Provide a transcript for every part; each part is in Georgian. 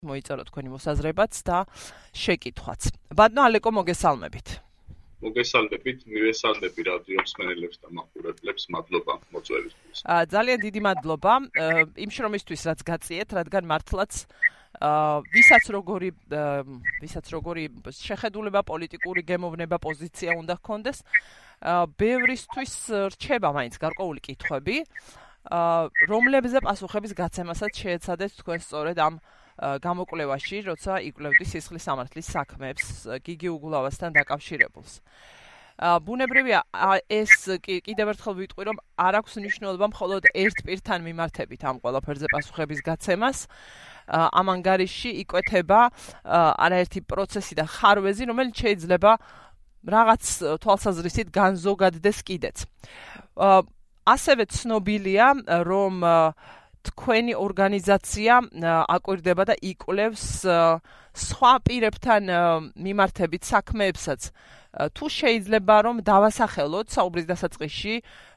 მოიწერო თქვენი მოსაზრებაც და შეკითხვაც. ბატონო ალეკო, მოგესალმებით. მოგესალმებით, მივესალმები რადიო მსმენელებს და მაყურებლებს, მადლობა მოწვევისთვის. ძალიან დიდი მადლობა იმ შრომისთვის, რაც გაწიეთ, რადგან მართლაც ვისაც როგორი შეხედულება, პოლიტიკური გემოვნება, პოზიცია უნდა ჰქონდეს, ბევრისთვის რჩება მაინც გარკვეული კითხვები, რომლებზე პასუხების გაცემასაც შეეცადეთ თქვენ სწორედ ამ გამოკვლევაში, როცა იკვლევდი სისხლის სამართლის საქმეებს გიგი უგულავასთან დაკავშირებულს. ბუნებრივია, ეს კიდევ ერთხელ ვიტყვი, რომ არ აქვს მნიშვნელობა მხოლოდ ერთ პირთან მიმართებით ამ ყველაფერზე პასუხების გაცემას. ამ ანგარიშში იკვეთება არაერთი პროცესი და ხარვეზი, რომელიც შეიძლება რაღაც თვალსაზრისით განზოგადდეს კიდეც. ასევე ცნობილია, რომ თქვენი ორგანიზაცია აკვირდება და იკვლევს სხვა პირებთან მიმართებით საქმეებსაც. თუ შეიძლება რომ დავასახელოთ საუბრის დასაწყისში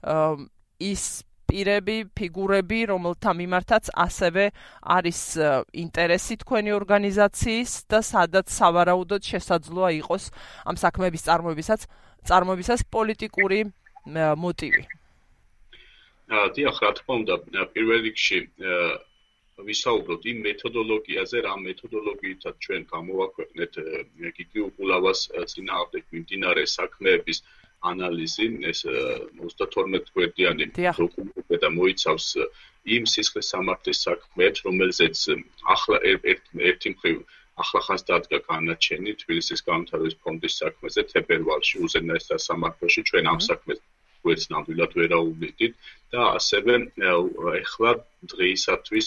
ის პირები, ფიგურები, რომელთა მიმართაც ასევე არის ინტერესი თქვენი ორგანიზაციის და სადაც სავარაუდოდ შესაძლოა იყოს ამ საქმეების წარმოებისას პოლიტიკური მოტივი. დიახ, რა თქმა უნდა, პირველ რიგში ვისაუბროთ იმ მეთოდოლოგიაზე, რა მეთოდოლოგიითაც ჩვენ გამოვაქვეყნეთ გიგი უგულავას წინააღმდეგ მიმდინარე საქმეების ანალიზი, ეს 32 გვერდიანი დოკუმენტი და მოიცავს იმ სისხლის სამართლის საქმეებს, რომელზეც ახლა ერთი მხრივ ახლახანს დადგა განაჩენი თბილისის განვითარების ფონდის საქმეზე თებერვალში უზენაესთა სამართლოში ჩვენ ამ საქმეს ვერც ნამდვილად ვერ აუვლიდით და ასევე ეხლა დღეისათვის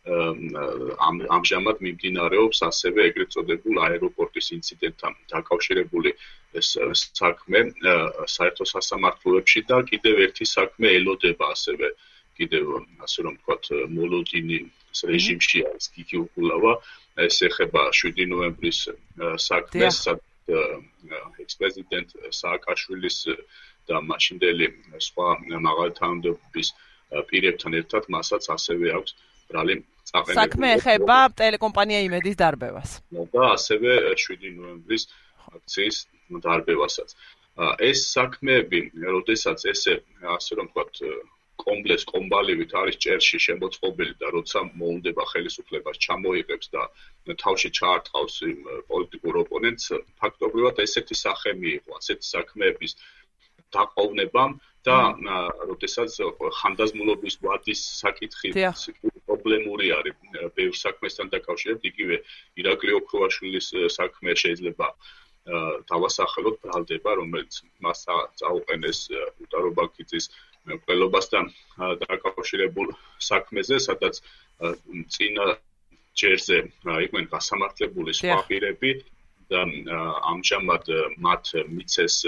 ამჟამად მიმდინარეობს ასევე ეგრეთ წოდებულ აეროპორტის ინციდენტთან დაკავშირებული საქმე საერთო სასამართლოებში და კიდევ ერთი საქმე ელოდება ასევე კიდევ ასე რომ ვთქვათ მოლოდინის რეჟიმში არის გიგი უგულავა ეს ეხება 7 ნოემბრის საქმეს ექს-პრეზიდენტ სააკაშვილის და მაშინდელი სხვა მაღალი თანამდებობის პირებთან ერთად მასაც ასევე აქვს ბრალი წაყენებული. საქმე ეხება ტელეკომპანია იმედის დარბევას. და ასევე 7 ნოემბრის აქციის დარბევასაც. ეს საქმეები, როდესაც ესე ასე რომ ვთქვათ, კომბალივით არის ჭერში შემოწყობილი და როცა მოუნდება ხელისუფლებას ჩამოიღებს და თავში ჩაარტყავს პოლიტიკურ ოპონენტს, ფაქტობრივად ესეთი სახე მიიღო, ასეთი საქმეების დაყოვნებამ და როდესაც ხანდაზმულობის ვადის საკითხი პრობლემური არის ბევრ საქმესთან დაკავშირებით, იგივე ირაკლი ოქროაშვილის საქმე შეიძლება დავასახელოთ ბრალდება, რომელიც მას წაუყენეს უტარო ბაქიძის მკვლელობასთან დაკავშირებულ საქმეზე, სადაც წინა ჯერზე იყვნენ გასამართლებული სხვა პირები და ამჟამად მათ მიცეს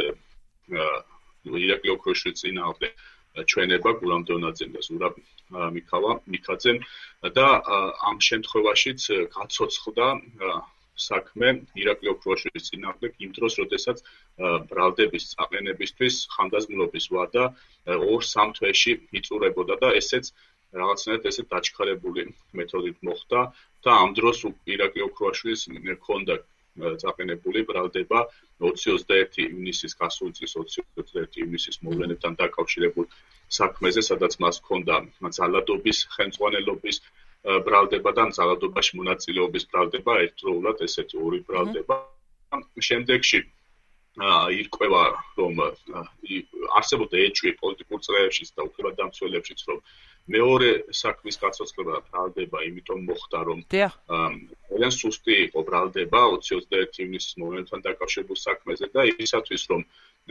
ირაკლი ოქროაშვილის წინააღმდეგ ჩვენება გულამ დონაძემ და ზურაბ მიქაძემ და ამ შემთხვევაშიც გაცოცხლდა საქმე ირაკლი ოქროაშვილის წინააღმდეგ იმ დროს, როდესაც ბრალდების წაყენებისთვის ხანდაზმულობის ვადა 2-3 თვეში იწურებოდა და ესეც რაღაცნაირად ესე დაჩქარებული მეთოდით მოხდა და ამ დროს ირაკლი ოქროაშვილის ჰქონდა წაყენებული ბრალდება 21 ივნისის გასული წლის 21 ივნისის მოვლენებთან დაკავშირებულ საქმეზე, სადაც მას ჰქონდა ძალადობის, ხელმძღვანელობის ბრალდება და ძალადობაში მონაწილეობის ბრალდება, ერთდროულად ესეთი ორი ბრალდება. შემდეგში ირკვევა, რომ არსებობდა ეჭვი პოლიტიკურ წრეებშიც და უფლებადამცველებშიც, რომ მეორე საქმის გაცოცხლება ბრალდება, იმიტომ მოხდა, რომ ძალიან სუსტი იყო ბრალდება 21 ივნისის მოვლენებთან დაკავშირებულ საქმეზე და ისათვის, რომ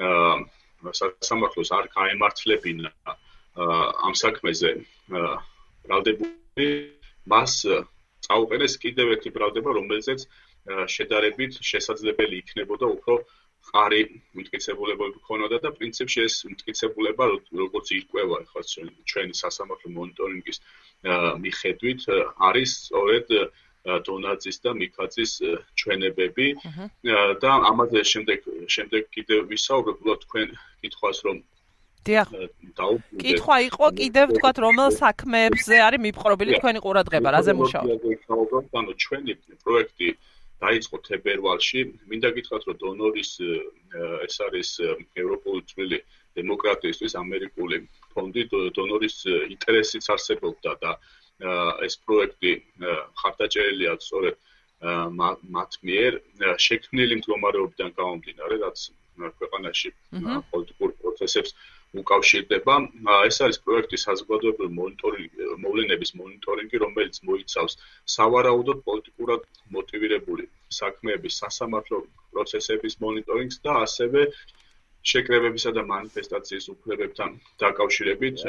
სასამართლოს არ გაემართლებინა ამ საქმეზე ბრალდებული, მას წაუყენეს კიდევ ერთი ბრალდება, რომელზეც შედარებით შესაძლებელი იქნებოდა უფრო მყარი მტკიცებულებები ქონოდა და პრინციპში ეს მტკიცებულება როგორც ირკვევა ახლა ჩვენი სასამართლო მონიტორინგის მიხედვით არის სწორედ დონაძის და მიქაძის ჩვენებები და ამაზე შემდეგ კიდევ ვისაუბრებ თქვენ კითხვას რომ დიახ. კითხვა იყო კიდევ თქვა რომელ საქმეებზე არის მიპყრობილი თქვენი ყურადღება, რაზე მუშაობთ? ანუ ჩვენი პროექტი დაიწყო თებერვალში. მინდა გითხრათ, რომ დონორის ეს არის ევროპული წვლილი დემოკრატიისთვის ამერიკული ფონდი, დონორის ინტერესიც არსებობდა და ეს პროექტი ხარდაჭერილია სწორედ მათ მიერ შექმნილი მდგომარეობიდან გამომდინარე, რაც ქვეყანაში პოლიტიკურ პროცესებს უკავშირდება. ეს არის პროექტის საზოგადოებრივი მოვლენების მონიტორინგი, რომელიც მოიცავს სავარაუდოდ პოლიტიკურად მოტივირებული საქმეების სასამართლო პროცესების მონიტორინგს და ასევე შეკრებებისა და მანიფესტაციის უფლებებთან დაკავშირებით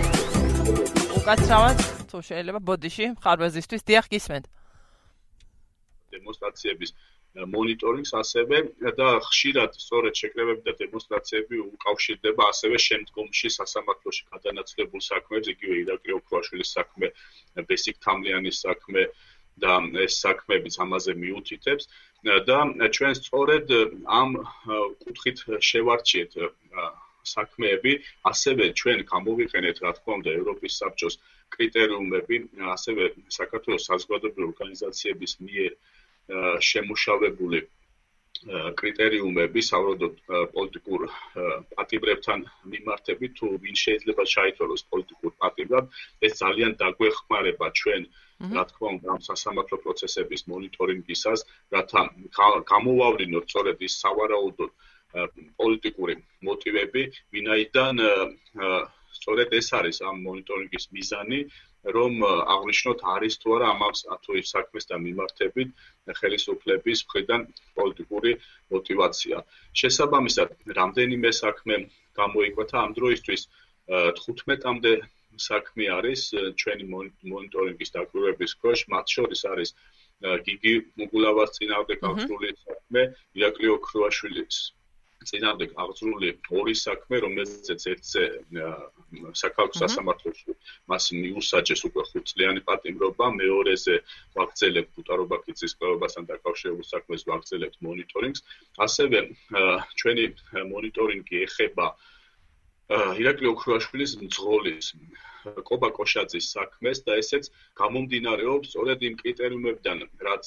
უკაცრავად თუ შეიძლება ბოდიში ხარვეზისთვის დიახ გისმენთ დემონსტრაციების მონიტორინგს ასევე და ხშირად სწორედ შეკრებები და დემონსტრაციები უკავშირდება ასევე შემდგომში სასამართლოში გადანაცვლებულ საქმეებს, იგივე ირაკლი ოქროაშვილის საქმე, ბესიკ თამლიანის საქმე და ეს საქმეებიც ამაზე მიუთითებს და ჩვენ სწორედ ამ კუთხით შევარჩიეთ საქმეები, ასევე ჩვენ გამოვიყენეთ, რა თქმა უნდა, ევროპის საბჭოს კრიტერიუმები, ასევე საქართველოს საზოგადოებრივი ორგანიზაციების მიერ შემუშავებული კრიტერიუმები სავარაუდოდ პოლიტიკურ პატიმრებთან მიმართებით, თუ ვინ შეიძლება ჩაითვალოს პოლიტიკურ პატიმრად, ეს ძალიან დაგვეხმარება ჩვენ, რა თქმა უნდა, ამ სასამართლო პროცესების მონიტორინგისას, რათა გამოვავლინოთ სწორედ ის სავარაუდოდ პოლიტიკური მოტივები, ვინაიდან სწორედ ეს არის ამ მონიტორინგის მიზანი, რომ აღნიშნოთ არის თუ არა თუ ის საქმესთან მიმართებით ხელისუფლების მხრიდან პოლიტიკური მოტივაცია. შესაბამისად, რამდენიმე საქმე გამოიკვეთა ამ დროისთვის 15-მდე საქმე არის ჩვენი მონიტორინგის დაკვირვების ქვეშ, მათ შორის არის გიგი მუგულავას წინააღმდეგ აღძრული საქმე, ირაკლი ოქროაშვილის წინააღმდეგ აღძრული ორი საქმე, რომელზეც ერთზე საქალაქო სასამართლოში მას მიუსაჯეს უკვე 5 წლიანი პატიმრობა, მეორეზე ვაგრძელებთ ბუტარობაქიცის კვლევასთან დაკავშირებულ საქმეს ვაგრძელებთ მონიტორინგს. ასევე ჩვენი მონიტორინგი ეხება ირაკლი ოქროაშვილის მძღოლის კობა კოშაძის საქმეს და ესეც გამომდინარეობს სწორედ იმ კრიტერიუმებიდან, რაც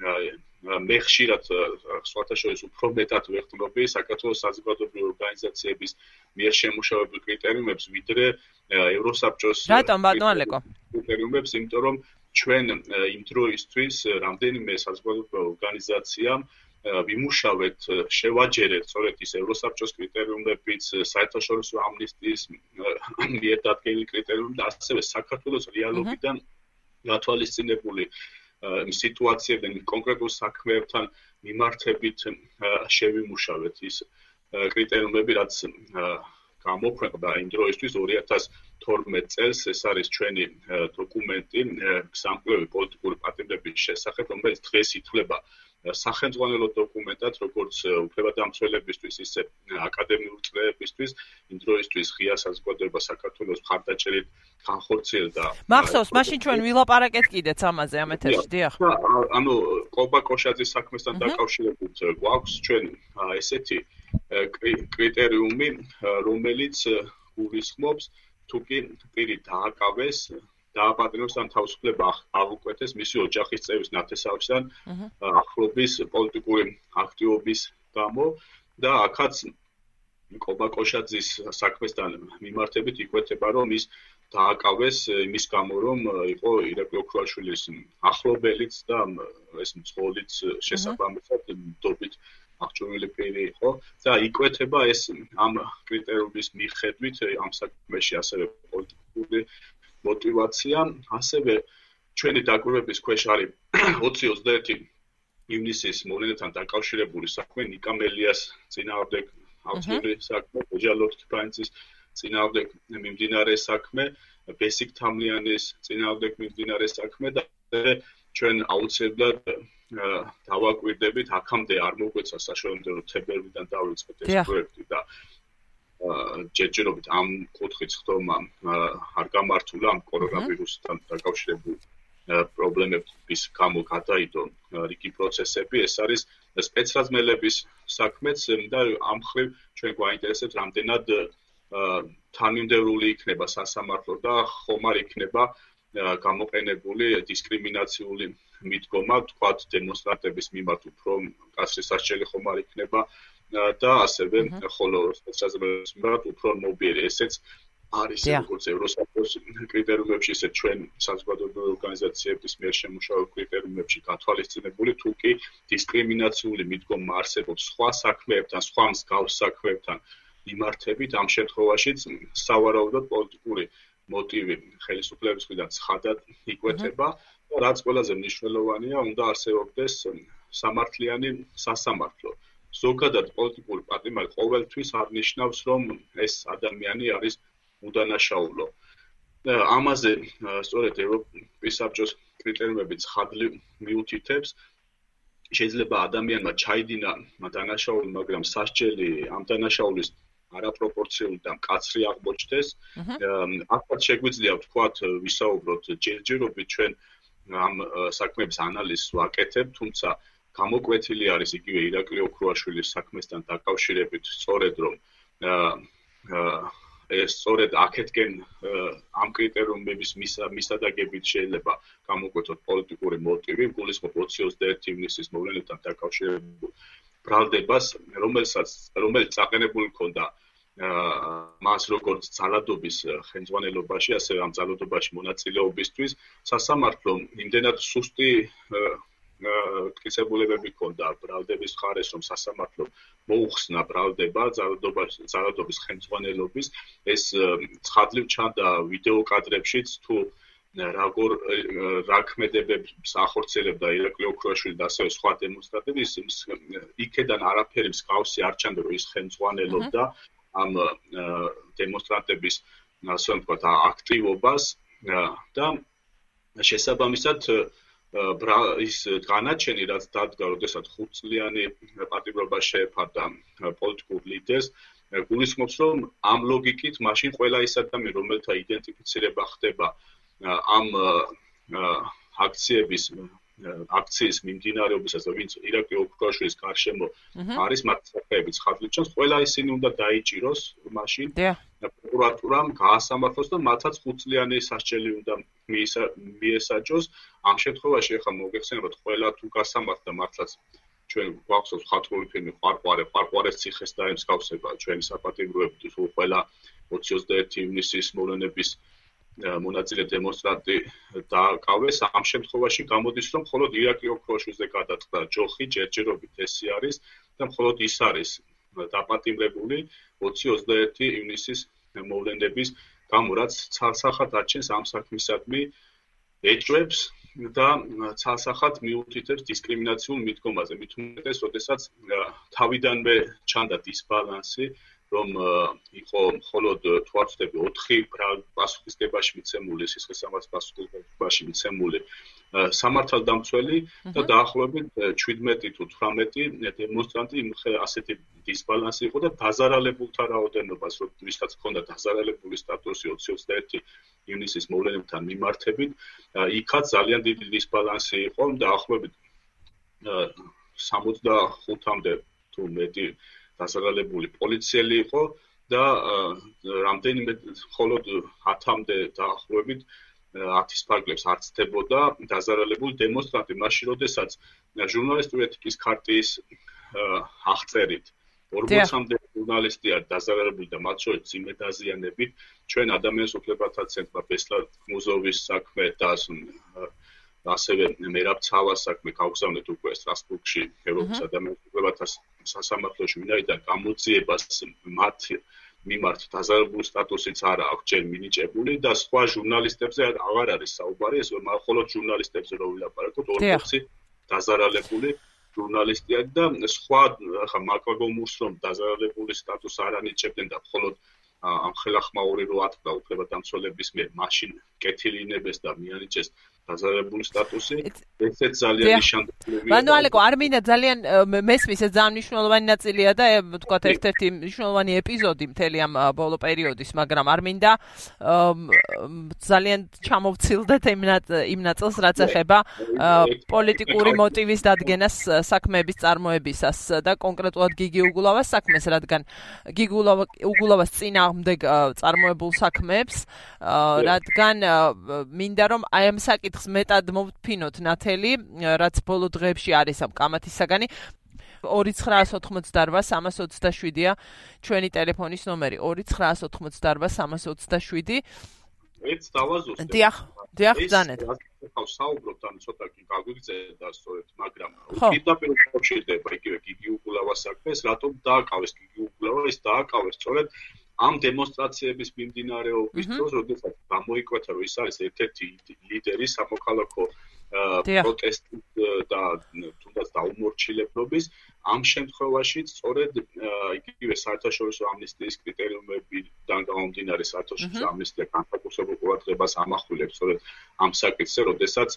მე ხშირად სხვათა შორის უფრო მეტად ვეხმობ საქართველოს საზოგადოებრივი ორგანიზაციების მიერ შემუშავებულ კრიტერიუმებს, ვიდრე ევროსაბჭოს კრიტერიუმებს, იმიტომ რომ ჩვენ იმ დროისთვის რამდენიმე საზოგადოებრივი ორგანიზაციამ ვიმუშავეთ, შევაჯერეთ სწორედ ის ევროსაბჭოს კრიტერიუმებიც, საერთაშორისო ამნისტიის მიერ დადგენილი კრიტერიუმები და ასევე საქართველოს რეალობიდან გათვალისწინებული სიტუაციებიდან კონკრეტულ საქმეებთან მიმართებით შევიმუშავეთ ის კრიტერიუმები, რაც გამოქვეყნდა იმ დროისთვის 2012 წელს. ეს არის ჩვენი დოკუმენტი სამკვლევი პოლიტიკური პატიმრების შესახებ, რომელიც დღეს ითვლება სახელმძღვანელო დოკუმენტად, როგორც უფლებადამცველებისთვის, ისე აკადემიური წლებისთვის, იმ დროისთვის ღია საზოგადოება საქართველოს მხარდაჭერით განხორციელდა. მახსოვს, მაშინ ჩვენ ვილაპარაკეთ კიდეც ამაზე ამ ეთერში, დიახ. ანუ კობა კოშაძის საქმესთან დაკავშირებით გვაქვს ჩვენ ესეთი კრიტერიუმი, რომელიც გულისხმობს, თუ კი პირი დააკავეს, დააპატიმროს ან თავისუფლება აღუკვეთეს მისი ოჯახის წევრის ნათესავებიდან ახლობის პოლიტიკური აქტივობის გამო და აქაც კობა კოშაძის საქმესთან მიმართებით იკვეთება, რომ ის დააკავეს იმის გამო, რომ იყო ირაკლი ოქროაშვილის ახლობელიც და ეს მძღოლიც შესაბამისად დობით აღჭურვილი პირი იყო და იკვეთება ეს ამ კრიტერიუმის მიხედვით ამ საქმეში ასევე პოლიტიკური მოტივაცია. ასევე ჩვენი დაკვირვების ქვეშ არის 20-21 ივნისის მოვლენებთან დაკავშირებული საქმე, ნიკა მელიას წინააღმდეგ აღძრული საქმე, ოჯალოთ ფრანცის წინააღმდეგ მიმდინარე საქმე, ბესიკ თამლიანის წინააღმდეგ მიმდინარე საქმე და ჩვენ აუცილებლად დავაკვირდებით, აქამდე არ მოგვეცა საშუალება, რომ თებერვლიდან დავიწყოთ ეს პროექტი და ჯერჯერობით ამ კუთხით ხდომა არ გამართულა ამ კორონავირუსთან დაკავშირებული პრობლემების გამო გადაიდო რიგი პროცესები. ეს არის სპეცრაზმელების საქმეც და ამ მხრივ ჩვენ გვაინტერესებს, რამდენად თანმიმდევრული იქნება სასამართლო და ხომ არ იქნება გამოყენებული დისკრიმინაციული მიდგომა, თქვათ დემონსტრანტების მიმართ უფრო კაცრი სასჯელი ხომ არ იქნება და ასევე ხოლო სოციალიზმის მიმართ უფრო მობიერი ესეც არის როგორც ევროსაბჭოს კრიტერიუმებში, ისე ჩვენ საზოგადოებრივი ორგანიზაციების მიერ შემუშავებულ კრიტერიუმებში გათვალისწინებული, თუ კი დისკრიმინაციული მიდგომა არსებობს სხვა საქმეებთან, სხვა მსგავს საქმეებთან მიმართებით, ამ შემთხვევაშიც სავარაუდოდ პოლიტიკური მოტივი ხელისუფლების მხრიდან ცხადად იკვეთება, რაც ყველაზე მნიშვნელოვანია, უნდა არსებობდეს სამართლიანი სასამართლო. ზოგადად პოლიტიკური პატიმარი ყოველთვის არნიშნავს, რომ ეს ადამიანი არის უდანაშაულო. ამაზე სწორედ ევროპის საბჭოს კრიტერიუმები ცხადლივ მიუთითებს, შეიძლება ადამიანმა ჩაიდინა დანაშაული, მაგრამ სასჯელი ამ დანაშაულის არაპროპორციული და მკაცრი აღმოჩნდეს. აქაც შეგვიძლია ვთქვათ, ვისაუბროთ ჯერჯერობით ჩვენ ამ საქმეების ანალიზს ვაკეთებთ, თუმცა გამოკვეთილი არის იგივე ირაკლი ოქრუაშვილის საქმესთან დაკავშირებით, სწორედ რომ ეს სწორედ აქეთკენ ამ კრიტერიუმების მისადაგებით შეიძლება გამოკვეთოთ პოლიტიკური მოტივი, გულისხმობ 21 ივნისის მოვლენებთან დაკავშირებულ ბრალდებას, რომელიც წაყენებული ჰქონდა მას როგორც ძალადობის ხელმძღვანელობაში, ასევე ამ ძალადობაში მონაწილეობისთვის, სასამართლომ იმდენად სუსტი მტკიცებულებები ჰქონდა ბრალდების მხარეს, რომ სასამართლომ მოუხსნა ბრალდება ძალადობის ხელმძღვანელობის, ეს ცხადლივ ჩანდა ვიდეო კადრებშიც, თუ რა ქმედებებს ახორციელებდა ირაკლი ოქრუაშვილი და ასევე სხვა დემონსტრანტები, იქედან არაფერი მსგავსი არ ჩანდა, რომ ის ხელმძღვანელობდა ამ დემონსტრანტების ასე ვთქვათ აქტივობას და შესაბამისად ის განაჩენი, რაც დადგა, როდესაც 5 წლიანი პატიმრობა შეეფარდა პოლიტიკურ ლიდერს, გულისხმობს, რომ ამ ლოგიკით მაშინ ყველა ის ადამიანი, რომელთა იდენტიფიცირება ხდება ამ აქციის მიმდინარეობისას, ვინც ირაკლი ოქრუაშვილის გარშემო არის, მათ საფრთხეებით ცხადლივ ჩანს, ყველა ისინი უნდა დაიჭიროს მაშინ პროკურატურამ გაასამართლოს და მათაც 5 წლიანი სასჯელი უნდა მიესაჯოს. ამ შემთხვევაში ახლა მოგეხსენებათ, ყველა თუ გასამართლა მართლაც ჩვენ გვახსოვს ხათრული ფილმი ყვარყვარეს ციხეს დაემსგავსება ჩვენი საპატიმროები, თუ ყველა 21 ივნისის მოვლენების მონაწილე დემონსტრანტი დააკავეს. ამ შემთხვევაში გამოდის, რომ მხოლოდ ირაკლი ოქრუაშვილზე გადაწყდა ჯოხი, ჯერჯერობით ესე არის და მხოლოდ ის არის დაპატიმრებული 20-21 ივნისის მოვლენების გამო, რაც ცალსახად არჩენს ამ საქმისადმი ეჭვებს და ცალსახად მიუთითებს დისკრიმინაციულ მიდგომაზე. მით უმეტეს, როდესაც თავიდანვე ჩანდა დისბალანსი, რომ იყო მხოლოდ თუ არ ვცდები 4 პასუხისგებაში მიცემული, სისხლისამართლის პასუხისგებაში მიცემული სამართალდამცველი და დაახლოებით 17 თუ 18 დემონსტრანტი ასეთი დისბალანსი იყო და დაზარალებულთა რაოდენობას, ვისაც ჰქონდა დაზარალებული სტატუსი 20-21 ივნისის მოვლენებთან მიმართებით, იქაც ძალიან დიდი დისბალანსი იყო, დაახლოებით 65-მდე თუ მეტი დაზარალებული პოლიციელი იყო და რამდენიმე მხოლოდ 10-მდე დაახლოებით 10-ის ფარგლებს არ ცდებოდა დაზარალებული დემონსტრანტი, მაშინ როდესაც ჟურნალისტური ეთიკის ქარტიის აღწერით 40-მდე ჟურნალისტია დაზარალებული და მათ შორის ძიმე დაზიანებით, ჩვენ ადამიანის უფლებათა ცენტრმა ბესლარ მუზოვის საქმე და ასევე მერაბ ცავას საქმე გავგზავნეთ უკვე სტრასბურგში ევროპის ადამიანის უფლებათა სასამართლოში, ვინაიდან გამოძიებას მათ მიმართ დაზარალებული სტატუსიც არ აქვს ჯერ მინიჭებული და სხვა ჟურნალისტებზე აღარ არის საუბარი, ეს მხოლოდ ჟურნალისტებზე რო ვილაპარაკოთ, 40 დაზარალებული ჟურნალისტია და სხვა ახლა მაკაგომურს რომ დაზარალებული სტატუსს არ ანიჭებდნენ და მხოლოდ ამ ხელახმაური რო ატყდა უფლებადამცველების მიერ, მაშინ კეთილინებეს და მიანიჭეს დაზარებული სტატუსი, ესეც ძალიან ნიშანდობლივია. ანუ ალეკო არ მინდა ძალიან მესმის ეს ძალიან მნიშვნელოვანი ნაწილია და ვთქვათ ერთ-ერთი მნიშვნელოვანი ეპიზოდი მთელი ამ ბოლო პერიოდის, მაგრამ არ მინდა ძალიან ჩამოვცილდეთ იმ ნაწილს, რაც ეხება პოლიტიკური მოტივის დადგენას საქმეების წარმოებისას და კონკრეტულად გიგი უგულავას საქმეს, რადგან გიგი უგულავას წინააღმდეგ წარმოებულ საქმეებს, რადგან მინდა რომ აი ამ საკითხს მეტად მოვთფინოთ ნათელი, რაც ბოლო დღეებში არის ამ კამათის საგანი. 2988-327-ია ჩვენი ტელეფონის ნომერი. 2988-327. ეც დავაზუსტე. დიახ, ბრძანეთ. საუბრობთ ან ცოტა კი გაგვიგზავნა სწორედ, მაგრამ პირდაპირ უკავშირდება იგივე გიგი უგულავას საქმეს, რატომ დააკავეს გიგი უგულავა, ის დააკავეს სწორედ ამ დემონსტრაციების მიმდინარეობის დროს, როდესაც გამოიკვეთა, რომ ის არის ერთ-ერთი ლიდერი სამოქალაქო პროტესტის და თუნდაც დაუმორჩილებლობის, ამ შემთხვევაში სწორედ იგივე საერთაშორისო ამნისტიის კრიტერიუმებიდან გამომდინარე საერთაშორისო ამნისტია განსაკუთრებულ ყურადღებას ამახვილებს სწორედ ამ საკითხზე, როდესაც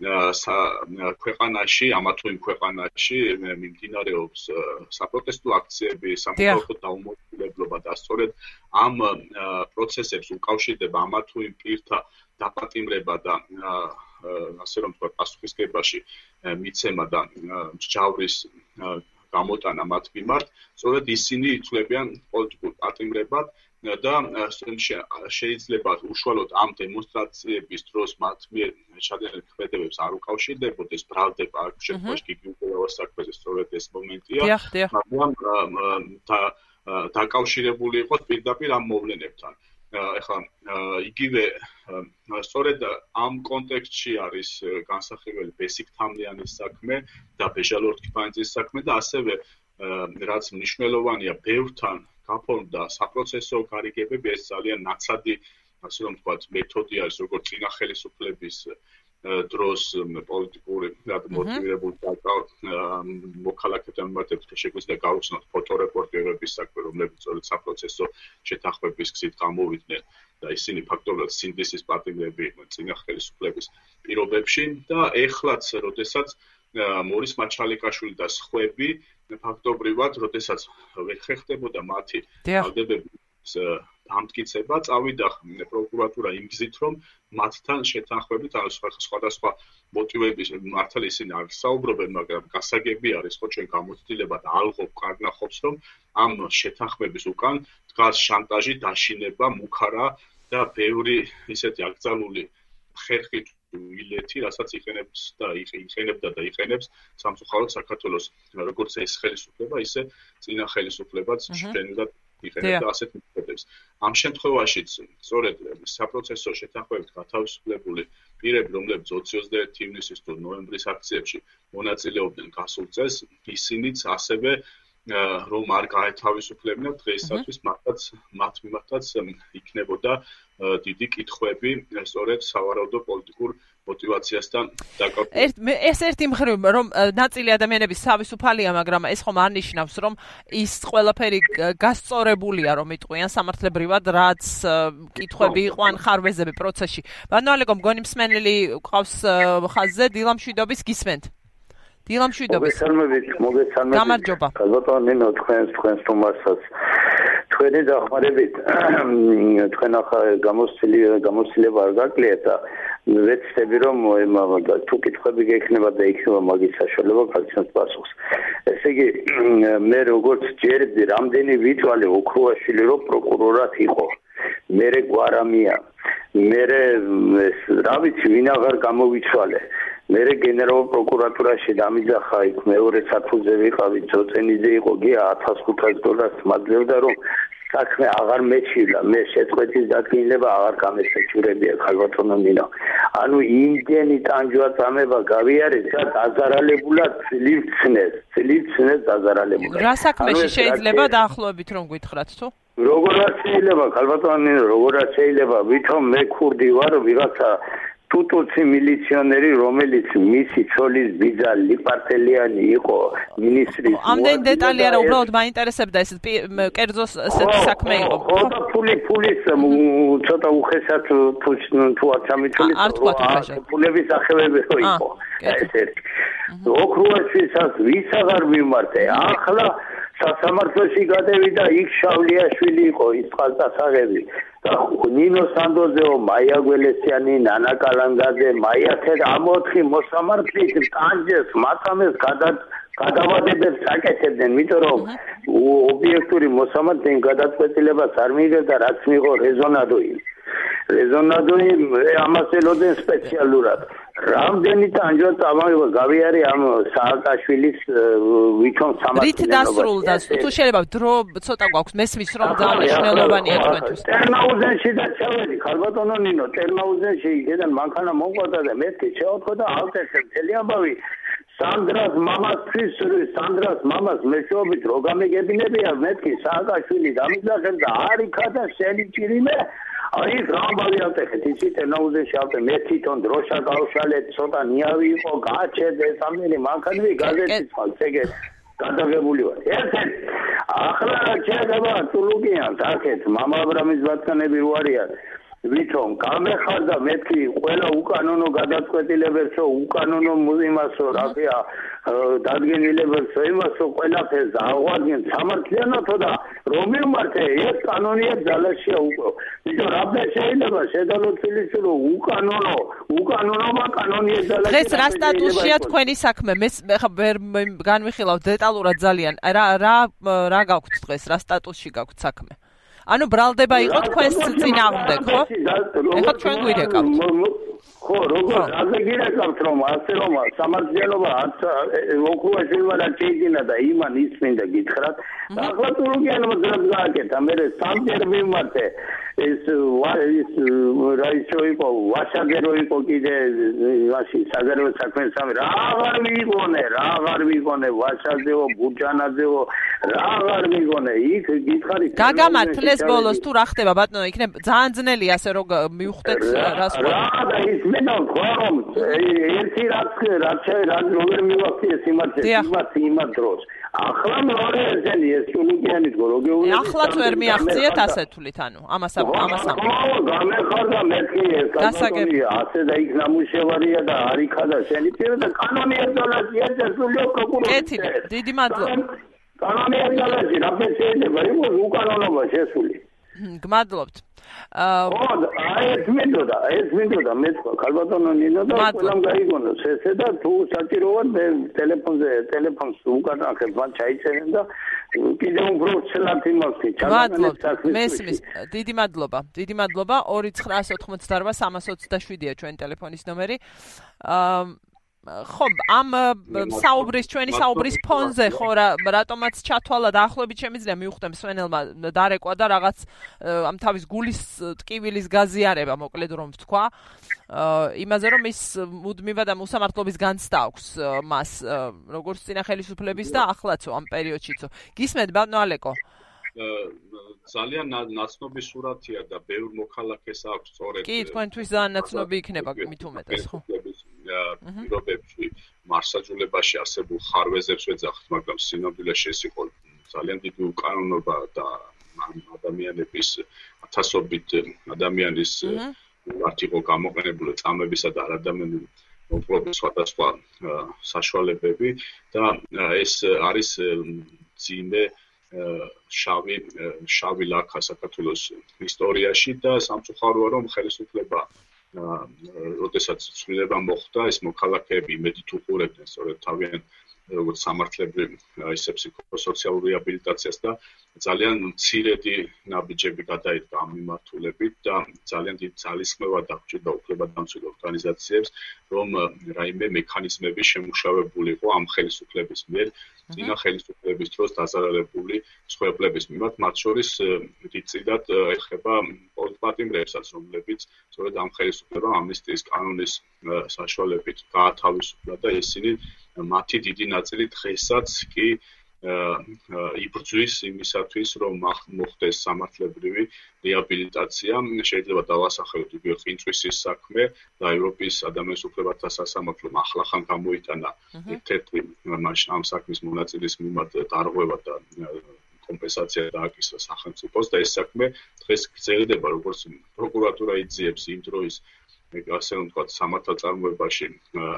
ქვეყანაში, ამა თუ იმ ქვეყანაში მიმდინარეობს საპროტესტო აქციები, სამოქალაქო დაუმორჩილებლობა და სწორედ ამ პროცესებს უკავშირდება ამა თუ იმ პირთა დაპატიმრება და ასე რომ ვთქვათ, პასუხისმგებაში მიცემა და მსჯავრის გამოტანა მათ მიმართ, სწორედ ისინი ითვლებიან პოლიტიკურ პატიმრებად და შეიძლება უშუალოდ ამ დემონსტრაციების დროს მათ მიერ ჩადენილ ქმედებებს არ უკავშირდებოდეს ბრალდება აქ შემთხვევაში გიგი უგულავას საქმეზე სწორედ ეს მომენტია, მაგრამ დაკავშირებული იყოს პირდაპირ ამ მოვლენებთან. ეხლა იგივე სწორედ ამ კონტექსტში არის განსახილველი ბესიკ თამლიანის საქმე და ბეჟალორ კიფანიძის საქმე და ასევე რაც მნიშვნელოვანია, ბევრთან გაფორმდა საპროცესო გარიგებები, ეს ძალიან ნაცადი, ასე რომ ვთქვათ, მეთოდი არის, როგორც წინა ხელისუფლების დროს პოლიტიკური მოტივირებული მოქალაქეებთან მიმართ შეგვიძლია გავუხსნათ ფოტორეპორტერების საქმე, რომლებიც სწორედ საპროცესო შეთანხმების გზით გამოვიდნენ და ისინი ფაქტობრივად სინდისის პატიმრები იყვნენ წინა ხელისუფლების პირობებში და ეხლაც, როდესაც მორის მაჩალიკაშვილი და სხვები ფაქტობრივად, როდესაც ვერ ხერხდებოდა მათი თავდებების დამტკიცება, წავიდა პროკურატურა იმ გზით, რომ მათთან შეთანხმებით ან სხვადასხვა მოტივების მართალი ისინი არ საუბრობენ, მაგრამ გასაგები არის ხო ჩვენ გამოცდილება და ალღობ კარნახობს, რომ ამ შეთანხმების უკან დგას შანტაჟი, დაშინება, მუქარა და ბევრი ისეთი აკრძალული ხერხი ილეთი, რასაც იყენებდა და იყენებს სამწუხაროდ საქართველოს როგორც ეს ხელისუფლება, ისე წინა ხელისუფლებაც შენუდად იყენებდა ასეთ მეთოდებს. ამ შემთხვევაშიც სწორედ საპროცესო შეთანხმებით გათავისუფლებული პირები, რომლებიც 21 ივნისის თუ ნოემბრის აქციებში მონაწილეობდნენ გასულ წელს, ისინიც ასევე რომ არ გაეთავისუფლებინათ დღეისათვის მათ მიმართაც იქნებოდა დიდი კითხვები სწორედ სავარაუდო პოლიტიკურ მოტივაციასთან დაკავშირებით. ეს ერთი მხრივ რომ ნაწილი ადამიანების თავისუფალია, მაგრამ ეს ხომ არ ნიშნავს, რომ ის ყველაფერი გასწორებულია, რომ იტყვიან სამართლებრივად, რაც კითხვები იყვნენ ხარვეზები პროცესში. ბანო ალეკო, მგონი მსმენელი ყავს ხაზზე, დილამშვიდობის გისმენთ. დილამშვიდობის. მოგესალმებით. გამარჯობა. ბატონო ნინო, თქვენს თომასაც თქვენი დახმარებით თქვენ ახლა გამოცდილება არ გაკლიათ და ვეცდები რომ თუ კითხვები გექნება და იქნება მაგის საშუალება გაგცნოთ პასუხს. ესე იგი მე როგორც ჯერდი რამდენი ვიწვალე ოქროაშვილი რომ პროკურორად იყო. მე გვარამია. მე რა ვიცი ვინ აღარ გამოვიცვალე. მე გენერალურ პროკურატურაში დამიძახა იქ მეორე საფუძე ვიყავი, ძოწენიძე იყო გია $1500 მაძლევდა რომ საქმე აღარ მეჩივლა, მე შეწყვეტის დადგენილება აღარ გამესაჭურებია ქალბატონო ნინო. ანუ იმდენი ტანჯვა წამება გავიარეთ და დაზარალებულად ძლივცნეს დაზარალებულად. რა საქმეში შეიძლება დაახლოებით რომ გითხრათ თუ? როგორაც შეიძლება ქალბატონო ნინო, როგორაც შეიძლება, ვითომ მე ქურდი ვარ, ვიღაცა თუთուցი მილიციონერი, რომელიც მისი ცოლის ბიძა ლიპარტელიანი იყო მინისტრის. ამდენი დეტალი არა, უბრალოდ მაინტერესებდა ეს კერძო ესეთი საქმე იყო. ხო, და ფულის ცოტა უხეშად თუ არ ჩამიცული, ფულების ახევები რო იყო. ეს ერთი. ოქრუაშვილსაც ვის აღარ მიმართე. ახლა სასამართლოში გადევიდა, იქ შავლიაშვილი იყო, ის წყალსაცავები. ნინო სანდოზეო, მაია გველესიანი, ნანა კალანგაძე, მაია ამოთხი მოსამართლით ტანჯეს, მათამეს გადავადებებს აკეთებდნენ, იმიტომ რომ ობიექტური მოსამართლე გადაწყვეტილებას არ მიიღებდა, რაც მიიღო რეზონადოი ამას ელოდნენ სპეციალურად. რამდენი ტანჯვა წამოიღო გავიარე ამ სააკაშვილის ვითომ სამართლიანობაში. რით დასრულდა? თუ შეიძლება დრო ცოტა გვაქვს, მესმის რომ ძალიან მნიშვნელოვანია თქვენთვის. ტერნაუზენში და ჩავედი, ხალბატონო ნინო, ტერნაუზენში იქიდან მანქანა მომყვადა და მეთქი შეოთხო და ალტექე მთელი ამბავი. სანდრას მამას მეშვეობით რო გამიგებინებია, მეთქი სააკაშვილი დამიძახებდა, არიქა და სელიჭირიმე. აი გამბავი ავტეხეთ, იცი ტერნაუზენში ავტე მე თვითონ დროშა გავშალეთ, ცოტა ნიავი იყო, გააჩერდა სამნელი მანქანები გაზეთის ხალხს ეგ გადაღებული ვარ. ერთ-ერთ ახლა შეიძლება თულუკიანს აქეთ მამა აბრამის ბატკანები რო არიან. ვითომ გამეხარდა მეთქი ყველა უკანონო გადაწყვეტილებებსო, უკანონო იმასო, რაფია დადგენილებებსო, იმასო ყველაფერს აღვადგენ სამართლიანათო და რომ მიმართე ეს კანონია ძალაშია უკვე. იმიტომ რაბდა შეიძლება შედალოთ ფილისურო უკანონობა კანონია ძალაშია. დღეს რა სტატუსია თქვენი საქმე? მე ხა ვერ განვიხილავ დეტალურად ძალიან. რა გაქვთ დღეს? რა სტატუსში გაქვთ საქმე? ანუ ბრალდება იყო თქვენს წინააღმდეგ, ხო? ეხლა ჩვენ გვირეკავთ. ხო, როგორ ასე გირეკავთ რომ ასე რომ სამართლიანობა ოქრუაშვილმა რა შეიძინა და იმან ისმინდა გითხრათ. ახლა თურქიანმა ძრად გააკეთა, მე სამჯერ მიმართე ეს რა იყო ვაშაგერო იყო კიდე ვაში საგარეო საქმეთა სამი რა აღარ ვიგონე ვაშაძეო ბურჯანაძეო რა აღარ ვიგონე იქ გითხარით გაგამართლეს ბოლოს თუ რა ხდება ბატონო იქნებ ძალიან ძნელი ასე რომ მივხვდეთ რას რა და ის მენო ხომ ერთი რაც როგორ მივახციეს იმათ დროს ახლა მეორე ეძენი ეს თულუკიანი თქო როგორ ახლაც ვერ მიაღწიეთ ასე თulit ანუ ამას გამეხარდა მეთქი კანონი ასე და იქ ნამუშევარია და არიქა და შენი პირა და კანონი ეძალაზია სულიო პროკურორი დიდი მადლობა კანონი ეძალაზი რა შეიძლება იყოს უკანონობა შესული გმადლობთ ეს მინდოდა მე თქვა ქალბატონო ნინო და ყველამ გაიგონოს ესე და თუ საჭიროა ტელეფონს უკანახებ მან ჩაიწერენ და კიდევ უფრო ცლად იმავსი მესმის დიდი მადლობა 29988 ჩვენი ტელეფონის ნომერი ხო ამ ჩვენი საუბრის ფონზე ხო რატომაც ჩათვალა დაახლოებით შემიძლია მივხვდე მსვენელმა დარეკვა და რაღაც ამ თავის გულის ტკივილის გაზიარება მოკლედ რომ ვთქვა იმაზე რომ ის მუდმივა და მოსამართლობის განცდა აქვს მას როგორც წინა ხელისუფლების და ახლაცო ამ პერიოდშიცო გისმენთ ბატონო ალეკო ძალიან ნაცნობი სურათია და ბევრ მოქალაქეს აქვს სწორედ კი თქვენთვის ძალიან ნაცნობი იქნება მით უმეტეს ხო პირობებში მარსაჯულებაში არსებულ ხარვეზებს ვეძახთ, მაგრამ სინამდვილეში ეს იყო ძალიან დიდი უკანონობა და ადამიანების ათასობით ადამიანის მიმართ იყო გამოყენებული წამებისა და არადამიანური მომპყრობის სხვადასხვა საშუალებები და ეს არის ძიმე შავი ლაქა საქართველოს ისტორიაში და სამწუხაროა რომ ხელისუფლება როდესაც ცვლილება მოხდა ეს მოქალაქეები იმედით უყურებდნენ სწორედ თავიანთ როგორც სამართლებრივ ისე ფსიქოსოციალურ რეაბილიტაციას და ძალიან მცირედი ნაბიჯები გადაიდგა ამ მიმართულებით და ძალიან დიდი ძალისხმევა დაგჭირდა უფლებადამცველ ორგანიზაციებს რომ რაიმე მექანიზმები შემუშავებული იყო ამ ხელისუფლების მიერ წინა ხელისუფლების დროს დაზარალებული მსხვერპლების მიმართ მათ შორის დიდწილად ეხება პოლიტპატიმრებსაც რომლებიც სწორედ ამ ხელისუფლებამ ამნისტიის კანონის საშუალებით გაათავისუფლა და ისინი მათი დიდი ნაწილი დღესაც კი იბრძვის იმისათვის, რომ მოხდეს სამართლებრივი რეაბილიტაცია. შეიძლება დავასახელოთ იგივე ყინწვისის საქმე და ევროპის ადამიანის უფლებათა სასამართლომ ახლახან გამოიტანა ერთ-ერთი ამ საქმის მონაწილის მიმართ დარღვევა და კომპენსაცია დააკისრა სახელმწიფოს და ეს საქმე დღეს გრძელდება, როგორც პროკურატურა იძიებს იმ დროის ასე რომ ვთქვათ სამართალწარმოებაში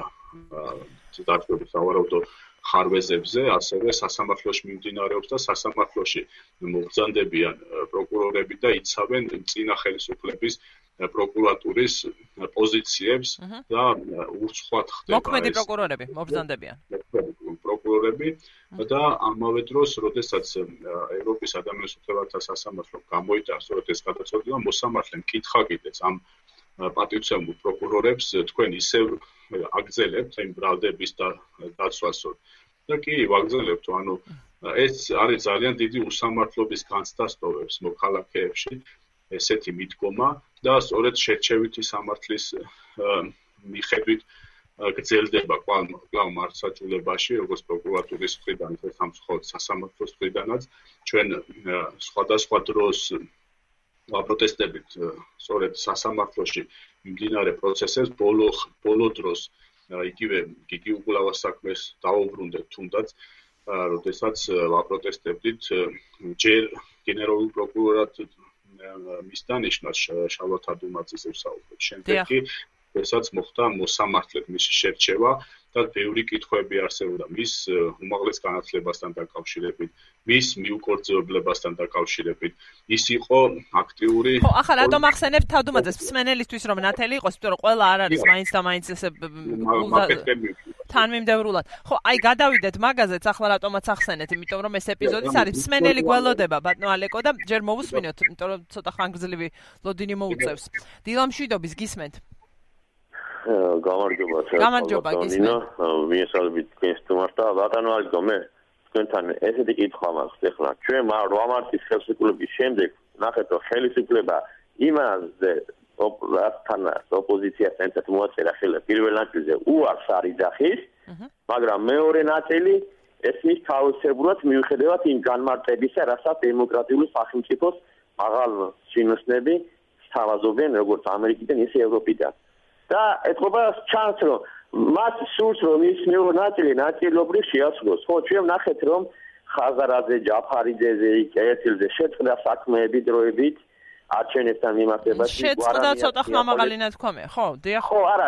დარღვევის სავარაუდო ხარვეზებზე, ასევე სასამართლოში მიმდინარეობს და სასამართლოში მობრძანდებიან პროკურორები და იცავენ წინა ხელისუფლების პროკურატურის პოზიციებს და ურცხვად ხდება. მოქმედი პროკურორები მობრძანდებიან. პროკურორები და ამავე დროს, როდესაც ევროპის ადამიანის უფლებათა სასამართლომ გამოიტანა სწორედ ეს გადაწყვეტილება, მოსამართლემ კითხა კიდეც ამ პატივცემულ პროკურორებს თქვენ ისევ აგრძელებთ იმ ბრალდების დაცვას და კი ვაგრძელებთ, ანუ ეს არის ძალიან დიდი უსამართლობის განცდა სტოვებს მოქალაქეებში ესეთი მიდგომა და სწორედ შერჩევითი სამართლის მიხედვით გრძელდება კვლავ მართლმსაჯულებაში, როგორც პროკურატურის მხრიდან, ისე სასამართლოს მხრიდანაც ჩვენ სხვადასხვა დროს ვაპროტესტებით სწორედ სასამართლოში მიმდინარე პროცესებს ბოლო დროს იგივე გიგი უგულავას საქმეს დაუბრუნდეთ თუნდაც როდესაც ვაპროტესტებდით ჯერ გენერალურ პროკურორად მის დანიშნას შალვა თადუმაძეს ვსაუბრობ. შემდეგ კი როდესაც მოხდა მოსამართლედ მისი შერჩევა და ბევრი კითხვები არსებობდა მის უმაღლეს განათლებასთან დაკავშირებით, მის მიუკორძებლებასთან დაკავშირებით. ის იყო აქტიური. ხო, ახლა რატომ ახსენებთ თადუმაძეს მსმენელისთვის რომ ნათელი იყოს, იმიტომ რომ ყველა არ არის მაინც და მაინც ესე თანმიმდევრულად. ხო, აი გადავიდეთ მაგაზეც, ახლა რატომაც ახსენეთ, იმიტომ რომ ეს ეპიზოდიც არის მსმენელი გველოდება ბატონო ალეკო და ჯერ მოვუსმინოთ, იმიტომ რომ ცოტა ხანგრძლივი ლოდინი მოუწევს. დილამშვიდობის გისმენთ. გამარჯობა გისმენთ. მიესალმებით თქვენ სტუმარს და ბატონო ალეკო მე თქვენთან ესეთი კითხვა მაქვს ახლა. ჩვენ 8 მარტის ხელშეკრულების შემდეგ ნახეთ რომ ხელისუფლება იმაზე რასთან ოპოზიციას ერთად მოაწერა ხელა პირველ ნაწილზე უარს არიძახის, მაგრამ მეორე ნაწილი ეს მის თავისებურად მიუხედავად იმ განმარტებისა, რასაც დემოკრატიული სახელმწიფოს მაღალ სინოსნები სთავაზობენ როგორც ამერიკიდან, ისე ევროპიდან. და ეთყობა ჩანს რომ მათ სურს რომ ის მეორე ნაწილი ნაწილობრივ შეასრულოს. ხო, ჩვენ ნახეთ რომ ხაზარაძე, ჯაფარიძეზე, კერტილზე შეწყდა საქმეები დროებით არჩევნებთან მიმართებაში. შეწყდა ცოტა ხმამაღალი ნათქვამია, ხო? დიახ. ხო, არა,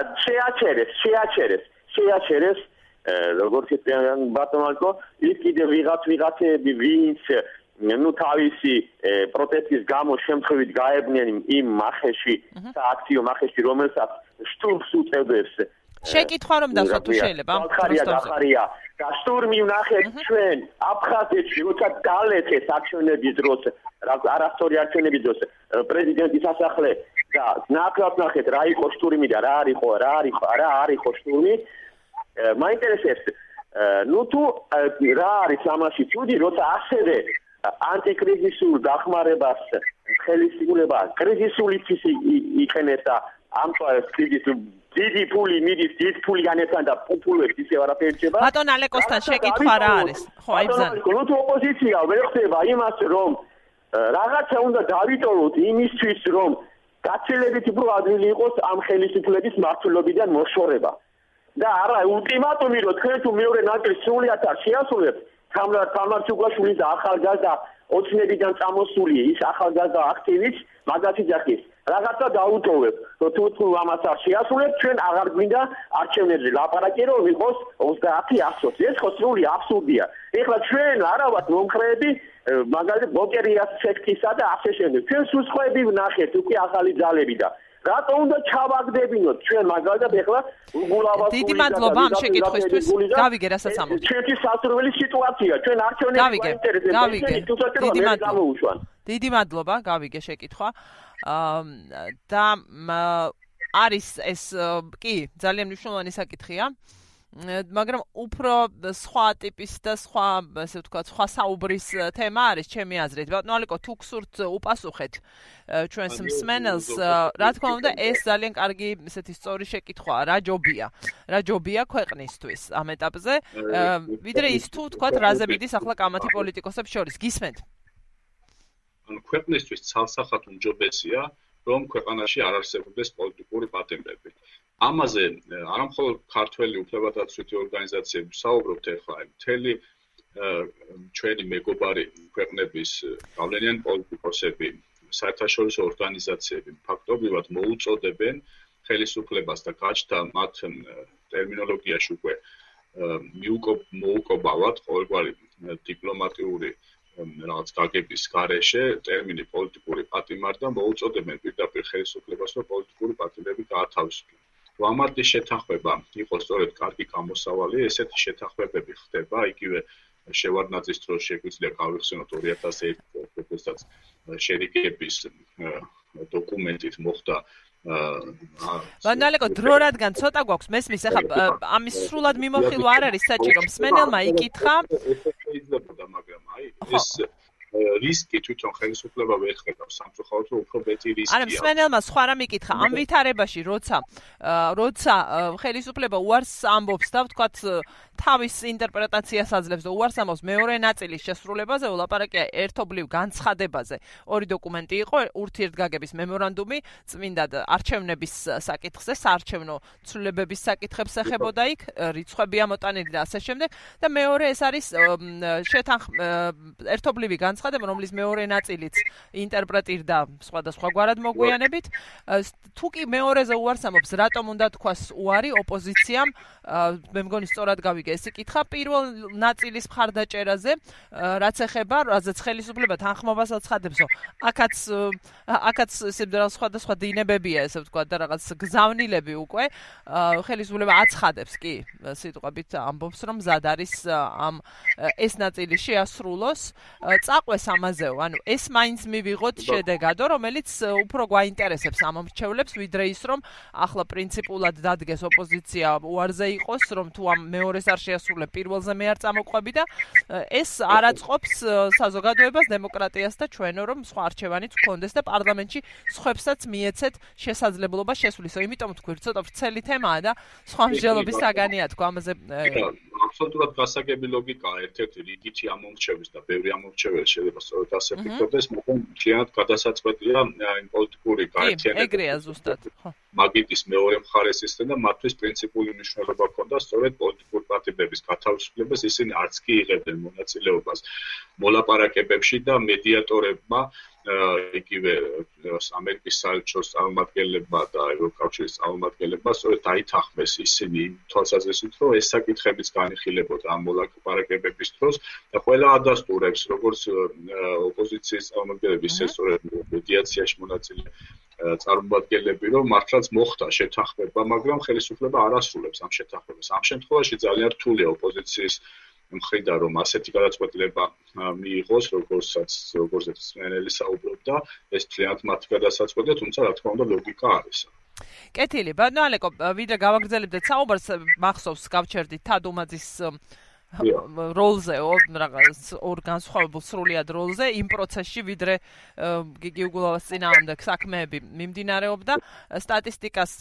შეაჩერეს როგორც είπαν ბატონო ალკო, ის კიდე ვიღაცები ვინც თავისი პროტესტის გამო შემთხვევით გაებნენ იმ მახეში, სააქციო მახეში, რომელსაც შტურმს უწევდეს. შეკითხვა რომ დახოთ თუ შეიძლება? გახარია და შტურმი ვნახეთ ჩვენ აფხაზეთში, როცა დალექეს არჩევნების დროს, არასწორი არჩევნების დროს პრეზიდენტის სასახლე და ნაკლად ნახეთ რა იყო შტურმი და რა არის შტურმი. მაინტერესებს თუ რა არის ამაში ცუდი, როცა ასევე ანტიკრიზისულ დახმარებას ხელისუფლება კრიზისულიც იყენებს და ამწვავებს კრიზისულ დიდი ფული მიდის დიდ ფულიანებთან და პოპულებს ისე არაფერი რჩება. ბატონ ალეკოსთან შეკითხვა რა არის? ხო, აი ბზან. თუ ოპოზიცია ვერ ხდება იმას რომ რაღაცა უნდა დავიტოვოთ იმისთვის რომ გაცილებით უფრო ადვილი იყოს ამ ხელისუფლების მართლობიდან მოშორება. და არა ულტიმატუმი რომ თქვენ თუ მეორე ნაწილს სრულად არ შეასრულებთ თამარ-ჩუგაშვილის და ახალგაზრდა ოცნებიდან წამოსული ის ახალგაზრდა აქტივისტ მაგათ იძახის რაღაცა დაუტოვებ რომ თუ ამას არ შეასრულებთ ჩვენ აღარ გვინდა არჩევნებზე ლაპარაკი რომ იყოს 30-100 ეს ხო სრული აბსურდია. ეხლა ჩვენ არა ვართ მომხრეები მაგალითად ბოკერიას სექტისა და ასე შემდეგ. ჩვენ სუსხოები ვნახეთ უკვე ახალი ძალები და რატო უნდა ჩავაგდებინოთ ჩვენ მაგალითად ეხლა უგულავას დიდი მადლობა ამ შეკითხვისთვის. გავიგე რასაც ამბობთ. ჩვენი სასურველი სიტუაცია ჩვენ არჩევნებში გავიგე. დიდი მადლობა, გავიგე შეკითხვა. და არის ეს კი ძალიან მნიშვნელოვანი საკითხია. მაგრამ უფრო სხვა ტიპის და სხვა, ასე ვთქვათ, სხვა საუბრის თემა არის ჩემი აზრით. ბატონო ალეკო, თუ გსურთ უპასუხეთ ჩვენს მსმენელს, რა თქმა უნდა, ეს ძალიან კარგი ესეთი სწორი შეკითხვაა, რა ჯობია ქვეყნისთვის ამ ეტაპზე, ვიდრე ის თუ ვთქვათ, რაზე მიდის ახლა კამათი პოლიტიკოსებს შორის. გისმენთ? ქვეყნისთვის ცალსახად უმჯობესია, რომ ქვეყანაში არ არსებობდეს პოლიტიკური პატიმრები. ამაზე არამხოლოდ ქართველი უფლებადაცვითი ორგანიზაციები საუბრობთ ახლა, მთელი ჩვენი მეგობარი ქვეყნების გავლენიანი პოლიტიკოსები, საერთაშორისო ორგანიზაციები ფაქტობრივად მოუწოდებენ ხელისუფლებას და გაჩნდა მათ ტერმინოლოგიაში უკვე მოუკობავად ყოველგვარი დიპლომატიური რაღაც გაგების გარეშე ტერმინი პოლიტიკური პატიმარი და მოუწოდებენ პირდაპირ ხელისუფლებას, რომ პოლიტიკური პატიმრები გაათავისუფლონ. რომ ამათი შეთანხმება იყოს სწორედ კარგი გამოსავალი, ესეთი შეთანხმებები ხდება იგივე შევარდნაძის დროს შეგვიძლია გავიხსენოთ 2001 წელს შერიგების დოკუმენტით მოხდა ბანალეკო დრო რადგან ცოტა გვაქვს მესმის ახლა ამის სრულად მიმოხილვა არ არის საჭირო მსმენელმა იკითხა შეიძლებოდა მაგრამ აი ეს რისკი თვითონ ხელისუფლება ვერ ხედავს სამწუხაროდ რომ უფრო მეტი რისკია. არა მსმენელმა სხვა რამ იკითხა ამ ვითარებაში როცა ხელისუფლება უარს ამბობს და ვთქვათ თავის ინტერპრეტაციას აძლევს და უარს ამბობს მეორე ნაწილის შესრულებაზე ვლაპარაკია ერთობლივ განცხადებაზე. ორი დოკუმენტი იყო ურთიერთგაგების მემორანდუმი წმინდად არჩევნების საკითხზე, საარჩევნო ცვლილებების საკითხებს ეხებოდა იქ, რიცხვები ამოტანილი და ასე შემდეგ და მეორე ეს არის ერთობლივი განცხადება, რომლის მეორე ნაწილიც ინტერპრეტირდა სხვადასხვაგვარად მოგვიანებით. თუ კი მეორეზე უარს ამბობს, რატომ უნდა თქვას უარი ოპოზიციამ? მე მგონი სწორად გავიგე ეს იკითხა პირველ ნაწილის მხარდაჭერაზე, რაც ეხება, რაზეც ხელისუფლება თანხმობას აცხადებსო. აქაც სხვადასხვა დინებებია, ესე ვთქვათ, და რაღაც გზავნილები უკვე ხელისუფლება აცხადებს კი, სიტყვებით ამბობს, რომ მზად არის ეს ნაწილი შეასრულოს. წაყვეს ამაზეო, ანუ ეს მაინც მივიღოთ შედეგადო, რომელიც უფრო გვაინტერესებს ამ მრჩევლებს, ვიდრე ის, რომ ახლა პრინციპულად დადგეს ოპოზიცია უარზე იყოს, რომ თუ ამ მეორეს არ შეასრულებ, პირველზე მე არ წამოყვები და ეს არ აწყობს საზოგადოებას, დემოკრატიას და ჩვენო, რომ სხვა არჩევანიც გქონდეს და პარლამენტში სხვებსაც მიეცეთ შესაძლებლობა შესვლისო. იმიტომ თქვი, ცოტა ვრცელი თემაა და სხვა მსჯელობის საგანია თქვა ამაზე. აბსოლუტურად გასაგები ლოგიკაა, ერთ-ერთი რიგითი ამომრჩევის და ბევრი ამომრჩეველი შეიძლება სწორედ ასე ფიქრობდეს, მაგრამ მთლიანად გადასაწყვეტია იმ პოლიტიკური გაერთიანება. ეგრეა ზუსტად. მაგიტის მეორე მხარეს ისწრებდა და მათთვის პრინციპული მნიშვნელობა ჰქონდა სწორედ პოლიტიკური პარტიების გათავისუფლებას, ისინი არც კი იღებდნენ მონაწილეობას მოლაპარაკებებში და მედიატორებმა იგივე ამერიკის საელჩოს წარმომადგენლებმა და ევროკავშირის წარმომადგენლებმა სწორედ დაითანხმეს ისინი თვალსაზრისით, რომ ეს საკითხებიც განიხილებოდა ამ მოლაპარაკებების დროს და ყველა ადასტურებს, როგორც ოპოზიციის წარმომადგენლები, ისე სწორედ მედიაციაში მონაწილე წარმომადგენლები, რომ მართლაც მოხდა შეთანხმება, მაგრამ ხელისუფლება არ ასრულებს ამ შეთანხმებას. ამ შემთხვევაში ძალიან რთულია ოპოზიციის მხრიდან, რომ ასეთი გადაწყვეტილება მიიღოს, როგორცაც მსმენელი საუბრობდა, ეს მთლიანად მათი გადასაწყვეტია, თუმცა რა თქმა უნდა ლოგიკა არის. კეთილი, ბატონო ალეკო, ვიდრე გავაგრძელებდეთ საუბარს, მახსოვს გავჩერდით თადუმაძის როლზე, ორ განსხვავებულ სრულიად როლზე იმ პროცესში, ვიდრე გიგი უგულავას წინააღმდეგ საქმეები მიმდინარეობდა. სტატისტიკას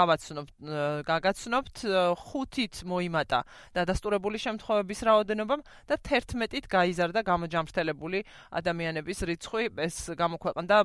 გაგაცნობთ, 5-ით მოიმატა დადასტურებული შემთხვევების რაოდენობამ და 11-ით გაიზარდა გამოჯამრთელებული ადამიანების რიცხვი. ეს გამოქვეყნდა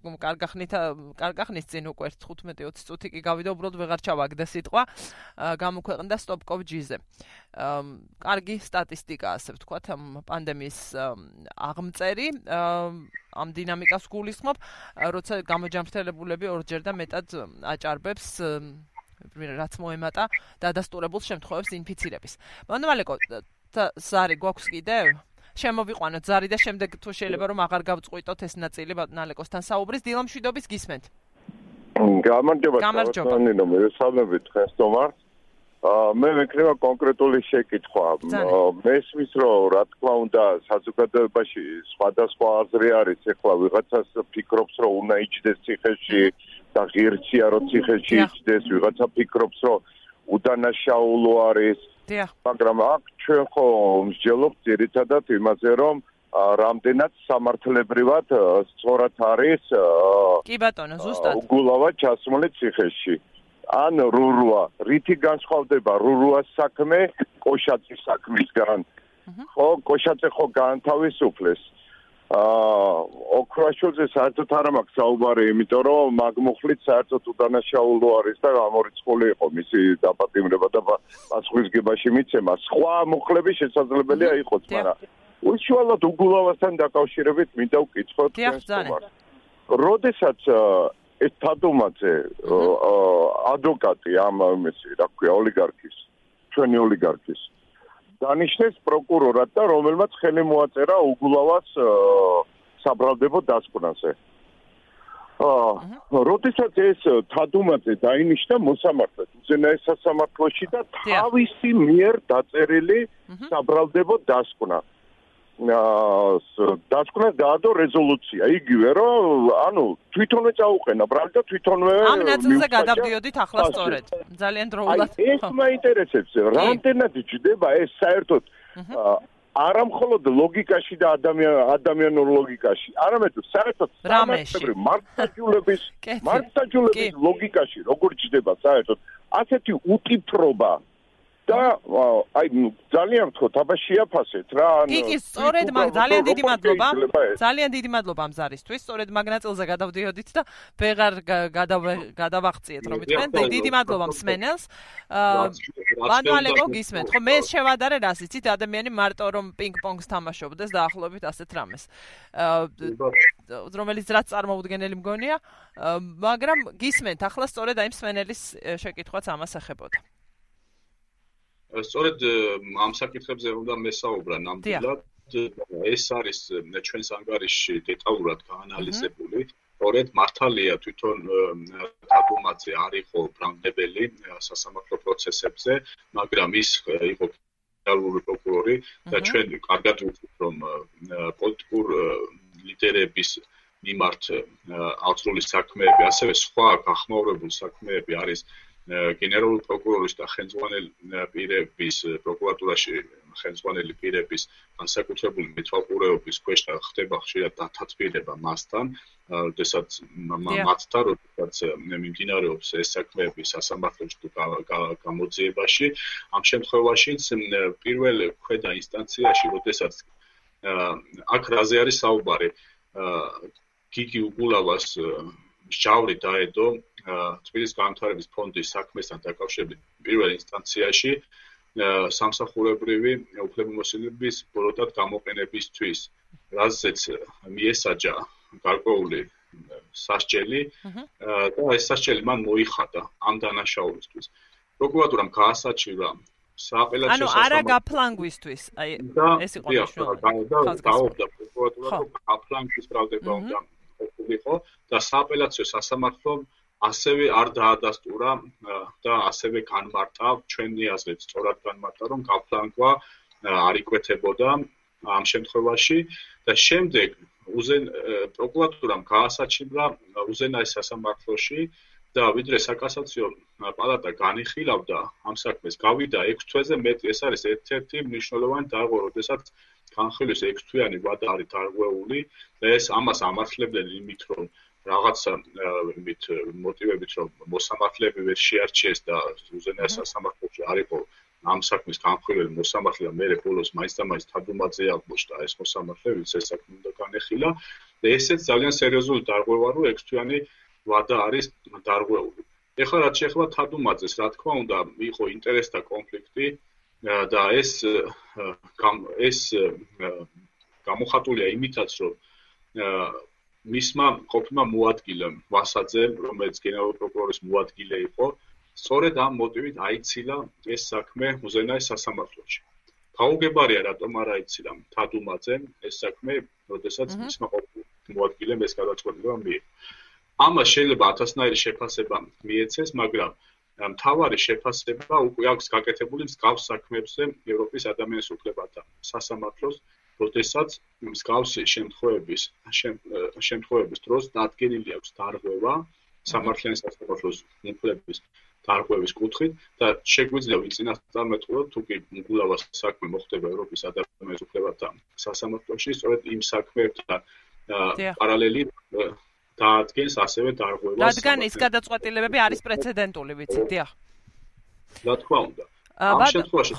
კარგახნის წინ უკვე 15-20 წუთი კი გავიდა, უბრალოდ ვეღარ ჩავაგდა სიტყვა, გამოქვეყნდა stopcov.gz-ზე. კარგი სტატისტიკა, ასე ვთქვათ, პანდემიის აღმწერი, ამ დინამიკას გულისხმობ, როცა გამოჯამრთელებულები ორჯერ და მეტად აჭარბებს რაც მოემატა დადასტურებულ შემთხვევებს ინფიცირების. ბატონო ალეკო, ზარი გვაქვს კიდევ? შემოვიყვანოთ ზარი და შემდეგ თუ შეიძლება რომ აღარ გავწყვიტოთ ეს ნაწილი ბატონო ალეკოსთან საუბრის, დილამშვიდობის გისმენთ. გამარჯობა. ბატონო, მოგესალმებით თქვენს თომარს. მე მეკრება კონკრეტული შეკითხვა. მესმის რომ რა თქმა უნდა საზოგადოებაში სხვადასხვა აზრი არის, ეხლა ვიღაცას ფიქრობს რომ უნდა იჯდეს ციხეში და ღირსია რომ ციხეში იჯდეს, ვიღაცა ფიქრობს რომ უდანაშაულო არის, მაგრამ აქ ჩვენ ხო მსჯელობთ ძირითადად იმაზე, რომ რამდენად სამართლებრივად სწორად არის კი ბატონო, ზუსტად. უგულავა ჩასმული ციხეში. ან რურუა, რითი განსხვავდება რურუას საქმე კოშაძის საქმისგან? ხო, კოშაძე ხო გაანთავისუფლეს. ოქრაშვილზე საერთოდ არ მაქვს საუბარი, იმიტომ რომ მაგ მუხლით საერთოდ უდანაშაულო არის და გამორიცხული იყო მისი დაპატიმრება და პასუხისგებაში მიცემა. სხვა მუხლები შესაძლებელია იყოს, მაგრამ უშუალოდ უგულავასთან დაკავშირებით მინდა ვკითხოთ თქვენს. როდესაც ეს თადუმაძე ადვოკატი ამ რა ქვია ოლიგარქის, ჩვენი ოლიგარქის დანიშნეს პროკურორად და რომელმაც ხელი მოაწერა უგულავას საბრალდებო დასკვნაზე. როდესაც ეს თადუმაძე დაინიშნა მოსამართლედ უზენაეს სასამართლოში და თავისი მიერ დაწერილი საბრალდებო დასკვნა. დასკვნას დაადო რეზოლუცია. იგივე რომ ანუ თვითონვე წაუყენა ბრალი და თვითონვე ამ ნაწილზე გადავდიოდით ახლა სწორედ. ძალიან დროულად. ეს მაინტერესებს, რამდენად ჯდება ეს საერთოდ არა მხოლოდ ლოგიკაში და ადამიანურ ლოგიკაში, არამედ საერთოდ მართლმსაჯულების ლოგიკაში როგორ ჯდება საერთოდ ასეთი უტიფრობა და აი ძალიან ვთქვათ, აბა შეაფასეთ რა. კი, სწორედ მაგ ძალიან დიდი მადლობა ამ ზარისთვის. სწორედ მაგ ნაწილზე გადავდიოდით და ვეღარ გადავახციეთ რომ თქვენ. დიდი მადლობა მსმენელს. მანუალეკო გისმენთ. ხო, მე შევადარე რას იცით, ადამიანი მარტო რომ პინგ-პონგს თამაშობდეს დაახლოებით ასეთ რამეს. რომელიც რაც წარმოუდგენელი მგონია, მაგრამ გისმენთ ახლა სწორედ აი მსმენელის შეკითხვაც ამას ეხებოდა. სწორედ ამ საკითხებზე უნდა მესაუბრა ნამდვილად. ეს არის ჩვენს ანგარიშში დეტალურად გაანალიზებული. სწორედ მართალია თვითონ თადუმაძე არ იყო ბრალმდებელი სასამართლო პროცესებზე, მაგრამ ის იყო გენერალური პროკურორი და ჩვენ კარგად ვიცით, რომ პოლიტიკურ ლიდერების მიმართ აღწრული საქმეები, ასევე სხვა გახმაურებული საქმეები არის გენერალური პროკურორის და ხელმძღვანელი პირების პროკურატურაში ხელმძღვანელი პირების განსაკუთრებული მეთვალყურეობის ქვეშ და ხდება ხშირად დათათბირება მასთან, როდესაც მათთან როდესაც მიმდინარეობს ეს საქმეები სასამართლოში თუ გამოძიებაში. ამ შემთხვევაშიც პირველ ქვედა ინსტანციაში, როდესაც აქ რაზე არის საუბარი, გიგი უგულავას მსჯავრი დაედო თბილისის განვითარების ფონდის საქმესთან დაკავშირებით პირველ ინსტანციაში სამსახურებრივი უფლებამოსილების ბოროტად გამოყენებისთვის, რაზეც მიესაჯა გარკვეული სასჯელი და ეს სასჯელი მან მოიხადა ამ დანაშაულისთვის. პროკურატურამ გაასაჩივრა სააპელაციო ანუ არა გაფლანგვისთვის, აი ეს იყო მნიშვნელოვანი. გააუქმდა პროკურატურა გაფლანგვის ბრალდება უნდა ყოფილიყო და სააპელაციო სასამართლომ ასევე არ დაადასტურა და ასევე განმარტა, ჩვენი აზრით სწორად განმარტა, რომ გაფლანგვა არ იკვეთებოდა ამ შემთხვევაში და შემდეგ პროკურატურამ გაასაჩივრა უზენაეს სასამართლოში და ვიდრე საკასაციო პალატა განიხილავდა ამ საქმეს, გავიდა 6 თვეზე მეტი. ეს არის ერთ-ერთი მნიშვნელოვანი დარღვევა, როდესაც განხილვის 6 თვიანი ვადა არის დარღვეული და ეს ამას ამართლებდნენ იმით, რომ რაღაცა იმით მოტივებით, რომ მოსამართლეები ვერ შეარჩიეს და უზენაეს სასამართლოში არ იყო ამ საქმის განხილველი მოსამართლე და მერე ბოლოს მაინც და მაინც თადუმაძე აღმოჩნდა ეს მოსამართლე, ვინც ეს საქმე უნდა განეხილა და ესეც ძალიან სერიოზული დარღვევა, რომ 6 თვიანი ვადა არის დარღვეული. ეხლა რაც შეეხება თადუმაძეს, რა თქმა უნდა, იყო ინტერესთა კონფლიქტი და ეს გამოხატულია იმითაც, რომ მისმა ყოფილმა მოადგილემ ვასაძემ, რომელიც გენერალური პროკურორის მოადგილე იყო, სწორედ ამ მოტივით აიცილა ეს საქმე უზენაეს სასამართლოში. გაუგებარია, რატომ არ აიცილა თადუმაძემ ეს საქმე, როდესაც მისმა ყოფილ მოადგილემ ეს გადაწყვეტილება მიიღო. ამას შეიძლება 1000-ნაირი შეფასება მიეცეს, მაგრამ მთავარი შეფასება უკვე აქვს გაკეთებული მსგავს საქმეებზე ევროპის ადამიანის უფლებათა სასამართლოს, როდესაც მსგავსი შემთხვევების დროს დადგენილი აქვს დარღვევა სამართლიანი სასამართლოს უფლების დარღვევის კუთხით და შეგვიძლია ვიწინასწარმეტყველოთ თუ კი უგულავას საქმე მოხდება ევროპის ადამიანის უფლებათა სასამართლოში, სწორედ იმ საქმეებთან პარალელი დაადგენს ასევე დარღვევას. რადგან ის გადაწყვეტილებები არის პრეცედენტული, ვიცით, დიახ. რა თქმა უნდა. ამ შემთხვევაში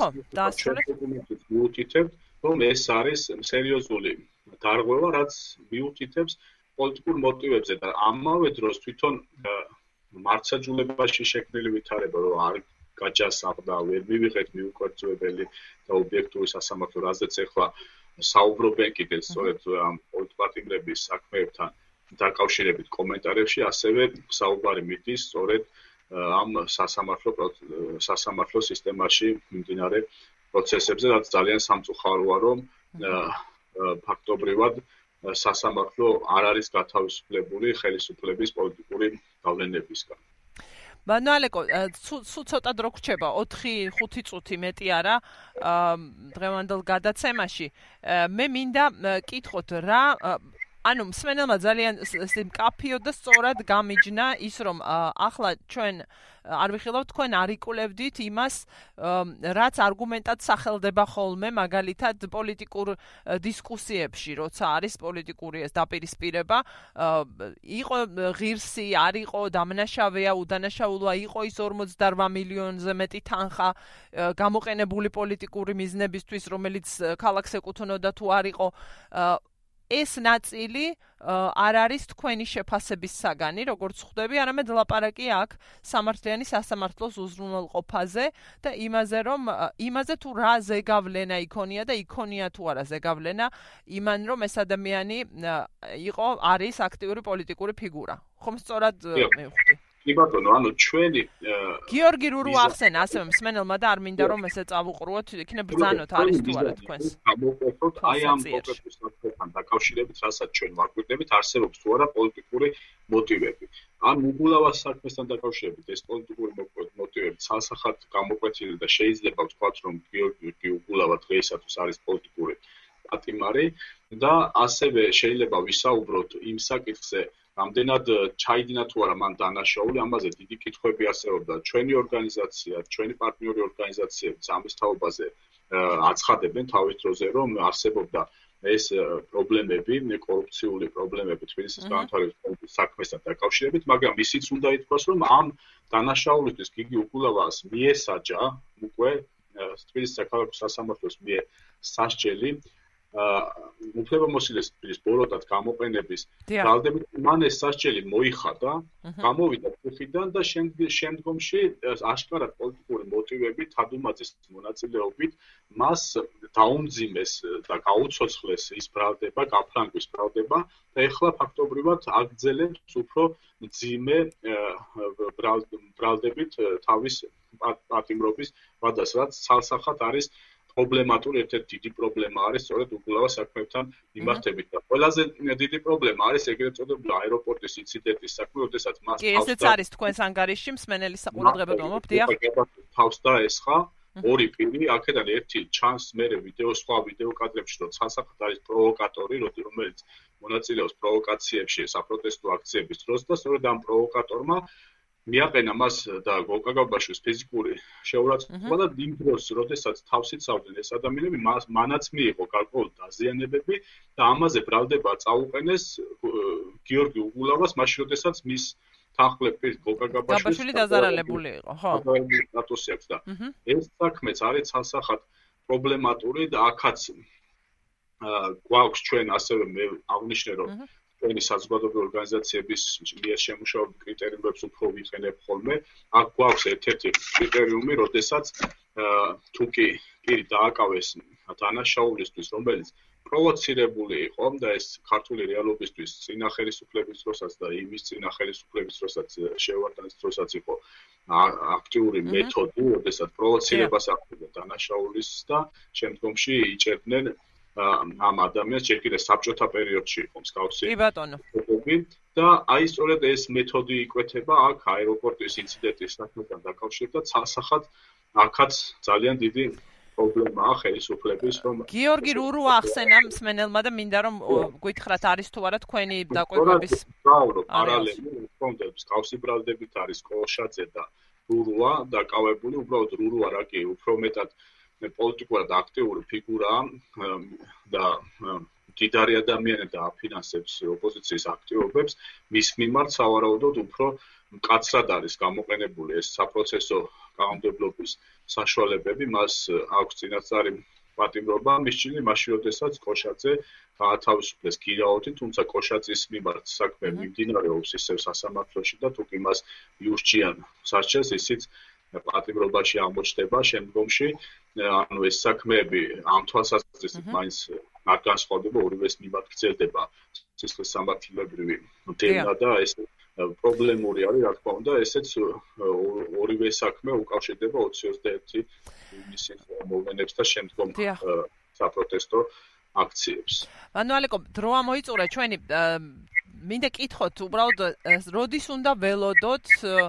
ვიუთითებთ, რომ ეს არის სერიოზული დარღვევა, რაც მიუთითებს პოლიტიკურ მოტივებზე და ამავე დროს თვითონ მართლმსაჯულებაში შექმნილი ვითარება, რომ არ გაჯასახდა, ვერ მივიღეთ მიუქცეველი და ობიექტური სასამართლო, რაზეც ახლა საუბრობენ კიდევ სწორედ ამ პოლიტპარტიების საქმეებთან დაკავშირებით კომენტარებში, ასევე საუბარი მიდის სწორედ ამ სასამართლო სისტემაში მიმდინარე პროცესებზე, რაც ძალიან სამწუხაროა, რომ ფაქტობრივად სასამართლო არ არის გათავისუფლებული ხელისუფლების პოლიტიკური გავლენებისგან. მანალეკო, სულ ცოტა დრო გრჩება 4-5 წუთი მეტი არა დღევანდელ გადაცემაში. მე მინდა კითხოთ რა ანუ მსმენელმა ძალიან მკაფიო და სწორად გამიჯნა ის რომ ახლა ჩვენ არ ვიხილავთ თქვენ არ იკვლევდით იმას რაც არგუმენტად სახელდება ხოლმე მაგალითად პოლიტიკურ დისკუსიებში როცა არის პოლიტიკური ეს დაპირისპირება იყო ღირსი არ იყო დამნაშავეა უდანაშაულოა იყო ის 48 მილიონზე მეტი თანხა გამოყენებული პოლიტიკური მიზნებისთვის რომელიც ქალაქს ეკუთვნოდა თუ არ იყო ეს ნაწილი არ არის თქვენი შეფასების საგანი, როგორც ხვდები, არამედ ლაპარაკი აქ სამართლიანი სასამართლოს უზრუნველყოფაზე და იმაზე თუ რა ზეგავლენა იქონია და იქონია თუ არა ზეგავლენა იმან რომ ეს ადამიანი არის აქტიური პოლიტიკური ფიგურა. ხომ სწორად მივხვდი? კი ბატონო, ანუ ჩვენი გიორგი რურუ ახსენა ასევე მსმენელმა და არ მინდა რომ ესე წავუყრუოთ, იქნებ ბრძანოთ არის თუ არა თქვენს. გამოვყოთ აი ამ კონკრეტულ საკითხთან დაკავშირებით, რასაც ჩვენ ვაკვირდებით, არსებობს თუ არა პოლიტიკური მოტივები. ან უგულავას საქმესთან დაკავშირებით ეს პოლიტიკური მოტივები ცალსახად გამოკვეთილი და შეიძლება ვთქვათ, რომ გიორგი უგულავა დღეისათვის არის პოლიტიკური პატიმარი და ასევე შეიძლება ვისაუბროთ იმ საკითხზე რამდენად ჩაიდინა თუ არა მან დანაშაული, ამაზე დიდი კითხვები არსებობდა. ჩვენი ორგანიზაცია, ჩვენი პარტნიორი ორგანიზაციებიც ამის თაობაზე აცხადებენ თავის დროზე, რომ არსებობდა ეს პრობლემები, კორუფციული პრობლემები თბილისის განვითარების საქმესთან დაკავშირებით, მაგრამ ისიც უნდა ითქვას, რომ ამ დანაშაულისთვის გიგი უგულავას მიესაჯა უკვე თბილისის საქალაქო სასამართლოს მიერ სასჯელი უფლებამოსილების ბოროტად გამოყენების ბრალდებით მან ეს სასჯელი მოიხადა, გამოვიდა ფეხიდან და შემდგომში აშკარად პოლიტიკური მოტივებით თადუმაძის მონაწილეობით მას დაუმძიმეს და გაუცოცხლეს ის ბრალდება, გაფრანგვის ბრალდება და ეხლა ფაქტობრივად აგრძელებს უფრო მძიმე ბრალდებით თავის პატიმრობის ვადას, რაც ცალსახად არის პრობლემატური ერთ-ერთი დიდი პრობლემა არის სწორედ უგულავას საქმეებთან მიმართებით და ყველაზე დიდი პრობლემა არის ეგრეთ წოდებული აეროპორტის ინციდენტის საქმე, როდესაც მას ესეც არის თქვენს ანგარიშში მსმენელის საყურადღებოდ მომობ, დიახ. თავს დაესხა ორი პირი, აქედან ერთი ჩანს მერე სხვა ვიდეო კადრებში, რომ ცალსახად არის პროვოკატორი, რომელიც მონაწილეობს პროვოკაციებში, საპროტესტო აქციების დროს და სწორედ ამ პროვოკატორმა მიაყენა მას და გოგაგაბაშვილს ფიზიკური შეურაცხყოფა და იმ დროს, როდესაც თავს იცავდნენ ეს ადამიანები, მანაც მიიღო გარკვეული დაზიანებები და ამაზე ბრალდება წაუყენეს გიორგი უგულავას, მაშინ როდესაც მის თანხლები გოგაგაბაშვილი დაზარალებული იყო, ხო? სტატუსი აქვს და ეს საქმეც არის ცალსახად პრობლემატური და აქაც გვაქვს ჩვენ ასევე მე აღნიშნე რომ ჩვენი საზოგადოებრივი ორგანიზაციების მიერ შემუშავებულ კრიტერიუმებს უფრო ვიყენებ ხოლმე. აქ გვაქვს ერთ-ერთი კრიტერიუმი, როდესაც თუ კი პირი დააკავეს დანაშაულისთვის, რომელიც პროვოცირებული იყო და ეს ქართული რეალობისთვის წინა ხელისუფლების დროსაც და იმის წინა ხელისუფლების დროსაც შევარდნის დროსაც იყო აქტიური მეთოდი, როდესაც პროვოცირებას აკეთებდა დანაშაულის და შემდგომში იჭერდნენ ამ ადამიანს ჯერ კიდევ საბჭოთა პერიოდში იყო მსგავსი. კი ბატონო. და აი სწორედ ეს მეთოდი იკვეთება აქ აეროპორტის ინციდენტის საქმესთან დაკავშირებით და ცალსახად აქაც ძალიან დიდი პრობლემაა ხელისუფლების რომ გიორგი რურუ ახსენა მსმენელმა და მინდა რომ გითხრათ არის თუ არა თქვენი დაკვირვების პარალელი კონტექსტს გავსიბრალდებით არის კოშაძე და რურუა დაკავებული, უბრალოდ რურუა რა კი, უფრო მეტად პოლიტიკურად აქტიური ფიგურაა და დიდარი ადამიანი და აფინანსებს ოპოზიციის აქტივობებს, მის მიმართ სავარაუდოდ უფრო მკაცრად არის გამოყენებული ეს საპროცესო კანონმდებლობის საშუალებები, მას აქვს წინასწარი პატიმრობა მისჩნილი მაშინ, როდესაც კოშაძე გაათავისუფლეს გირაოთი, თუმცა კოშაძის მიმართ საქმე მიმდინარეობს ისევ სასამართლოში და თუ კი მას იურჩიან სასჯელს, ისიც პატიმრობაში აღმოჩნდება შემდგომში, ანუ ეს საქმეები ამ თვალსაზრისით მაინც არ განსხვავდება, ორივეს მიმართ გრძელდება სისხლის სამართლებრივი დევნა და ეს პრობლემური არის, რა თქმა უნდა, ესეც ორივე საქმე უკავშირდება 2021 ივნისის მოვლენებს და შემდგომ საპროტესტო აქციებს. ანუ ალეკო, დრო ამოიწურა ჩვენი მინდა კითხოთ, უბრალოდ როდის უნდა ველოდოთ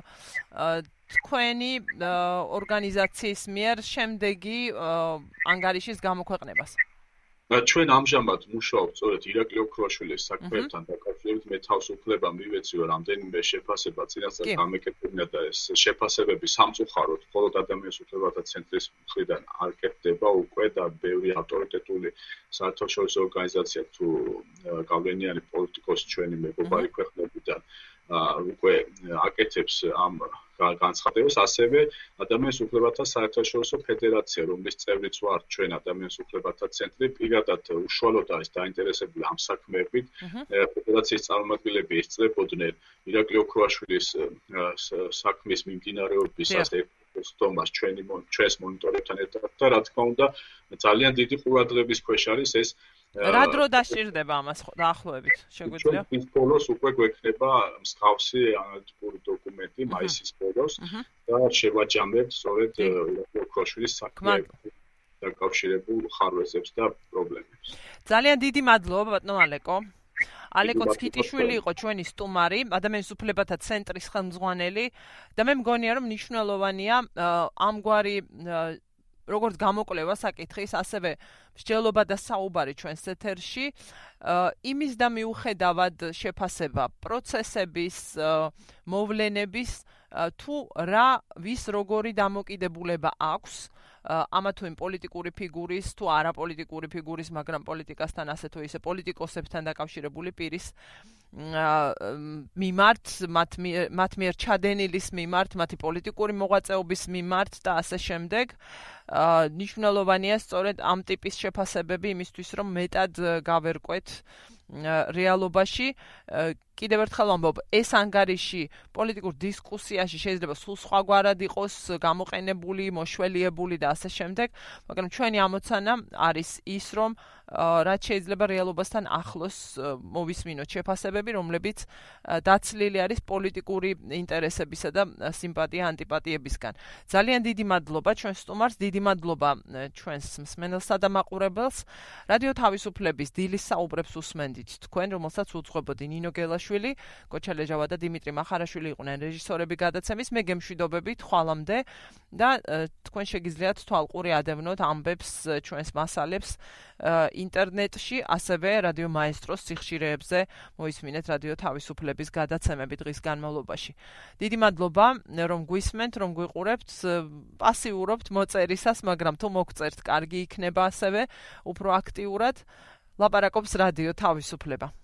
თქვენი ორგანიზაციის მიერ შემდეგი ანგარიშის გამოქვეყნებას? ჩვენ ამჟამად მუშაობთ სწორედ ირაკლი ოქროაშვილის საქმეებთან დაკავშირებით. მე თავისუფლება მივეციო რამდენიმე შეფასება წინასწარ გამეკეთებინა და ეს შეფასებები სამწუხაროდ მხოლოდ ადამიანის უფლებათა ცენტრის მხრიდან არ კეთდება უკვე და ბევრი ავტორიტეტული საერთაშორისო ორგანიზაცია თუ გავლენიანი პოლიტიკოსი ჩვენი მეგობარი ქვეყნებიდან უკვე აკეთებს ამ განცხადებას, ასევე ადამიანის უფლებათა საერთაშორისო ფედერაცია, რომლის წევრიც ვარ ჩვენ ადამიანის უფლებათა ცენტრი, პირადად უშუალოდ არის დაინტერესებული ამ საქმეებით. ფედერაციის წარმომადგენლები ესწრებოდნენ ირაკლი ოქროაშვილის საქმის მიმდინარეობისას თომას ჩვენს მონიტორებთან ერთად და რა თქმა უნდა ძალიან დიდი ყურადღების ქვეშ არის ეს რა დრო დასჭირდება ამას დაახლოებით შეგვიძლია? ის ბოლოს უკვე გვექნება მსგავსი ანალიტიკური დოკუმენტი მაისის ბოლოს და შევაჯამებთ სწორედ ოქროაშვილის საქმეებით დაკავშირებულ ხარვეზებს და პრობლემებს. ძალიან დიდი მადლობა ბატონო ალეკო. ალეკო ცქიტიშვილი იყო ჩვენი სტუმარი, ადამიანის უფლებათა ცენტრის ხელმძღვანელი და მე მგონია რომ მნიშვნელოვანია ამგვარი როგორც გამოკვლევა საკითხის, ასევე მსჯელობა და საუბარი ჩვენს ეთერში, იმის და მიუხედავად შეფასება პროცესების, მოვლენების, თუ რა ვის როგორი დამოკიდებულება აქვს ამა თუ იმ პოლიტიკური ფიგურის, თუ არაპოლიტიკური ფიგურის, მაგრამ პოლიტიკასთან ასე თუ ისე პოლიტიკოსებთან დაკავშირებული პირის მიმართ, მათ მიერ ჩადენილის მიმართ, მათი პოლიტიკური მოღვაწეობის მიმართ და ასე შემდეგ. ნიშნულოვანია სწორედ ამ ტიპის შეფასებები იმისთვის, რომ მეტად გავერკვეთ რეალობაში. კიდევ ერთხელ ვამბობ, ეს ანგარიში პოლიტიკურ დისკუსიაში შეიძლება სულ სხვაგვარად იყოს გამოყენებული, მოშველიებული და ასე შემდეგ, მაგრამ ჩვენი ამოცანა არის ის, რომ რაც შეიძლება რეალობასთან ახლოს მოვისმინოთ შეფასებები, რომლებიც დაცლილი არის პოლიტიკური ინტერესებისა და სიმპათია ანტიპათიებისგან. ძალიან დიდი მადლობა ჩვენს სტუმარს, დიდი მადლობა ჩვენს მსმენელსა და მაყურებელს. რადიო თავისუფლების დილის საუბრებს უსმენდით თქვენ, რომელსაც უძღვებოდი ნინო გელაშვილი, კოჩა ლეჟავა და დიმიტრი მახარაშვილი იყვნენ რეჟისორები გადაცემის. მე გემშვიდობებით ხვალამდე და თქვენ შეგიძლიათ თვალყური ადევნოთ ამბებს ჩვენს მასალებს ინტერნეტში, ასევე რადიო მაესტროს სიხშირეებზე მოისმინეთ რადიო თავისუფლების გადაცემები დღის განმავლობაში. დიდი მადლობა, რომ გვისმენთ, რომ გვიყურებთ, პასიურობთ მოწერისას, მაგრამ თუ მოგწერთ, კარგი იქნება ასევე, უფრო აქტიურად. ლაპარაკობს რადიო თავისუფლება.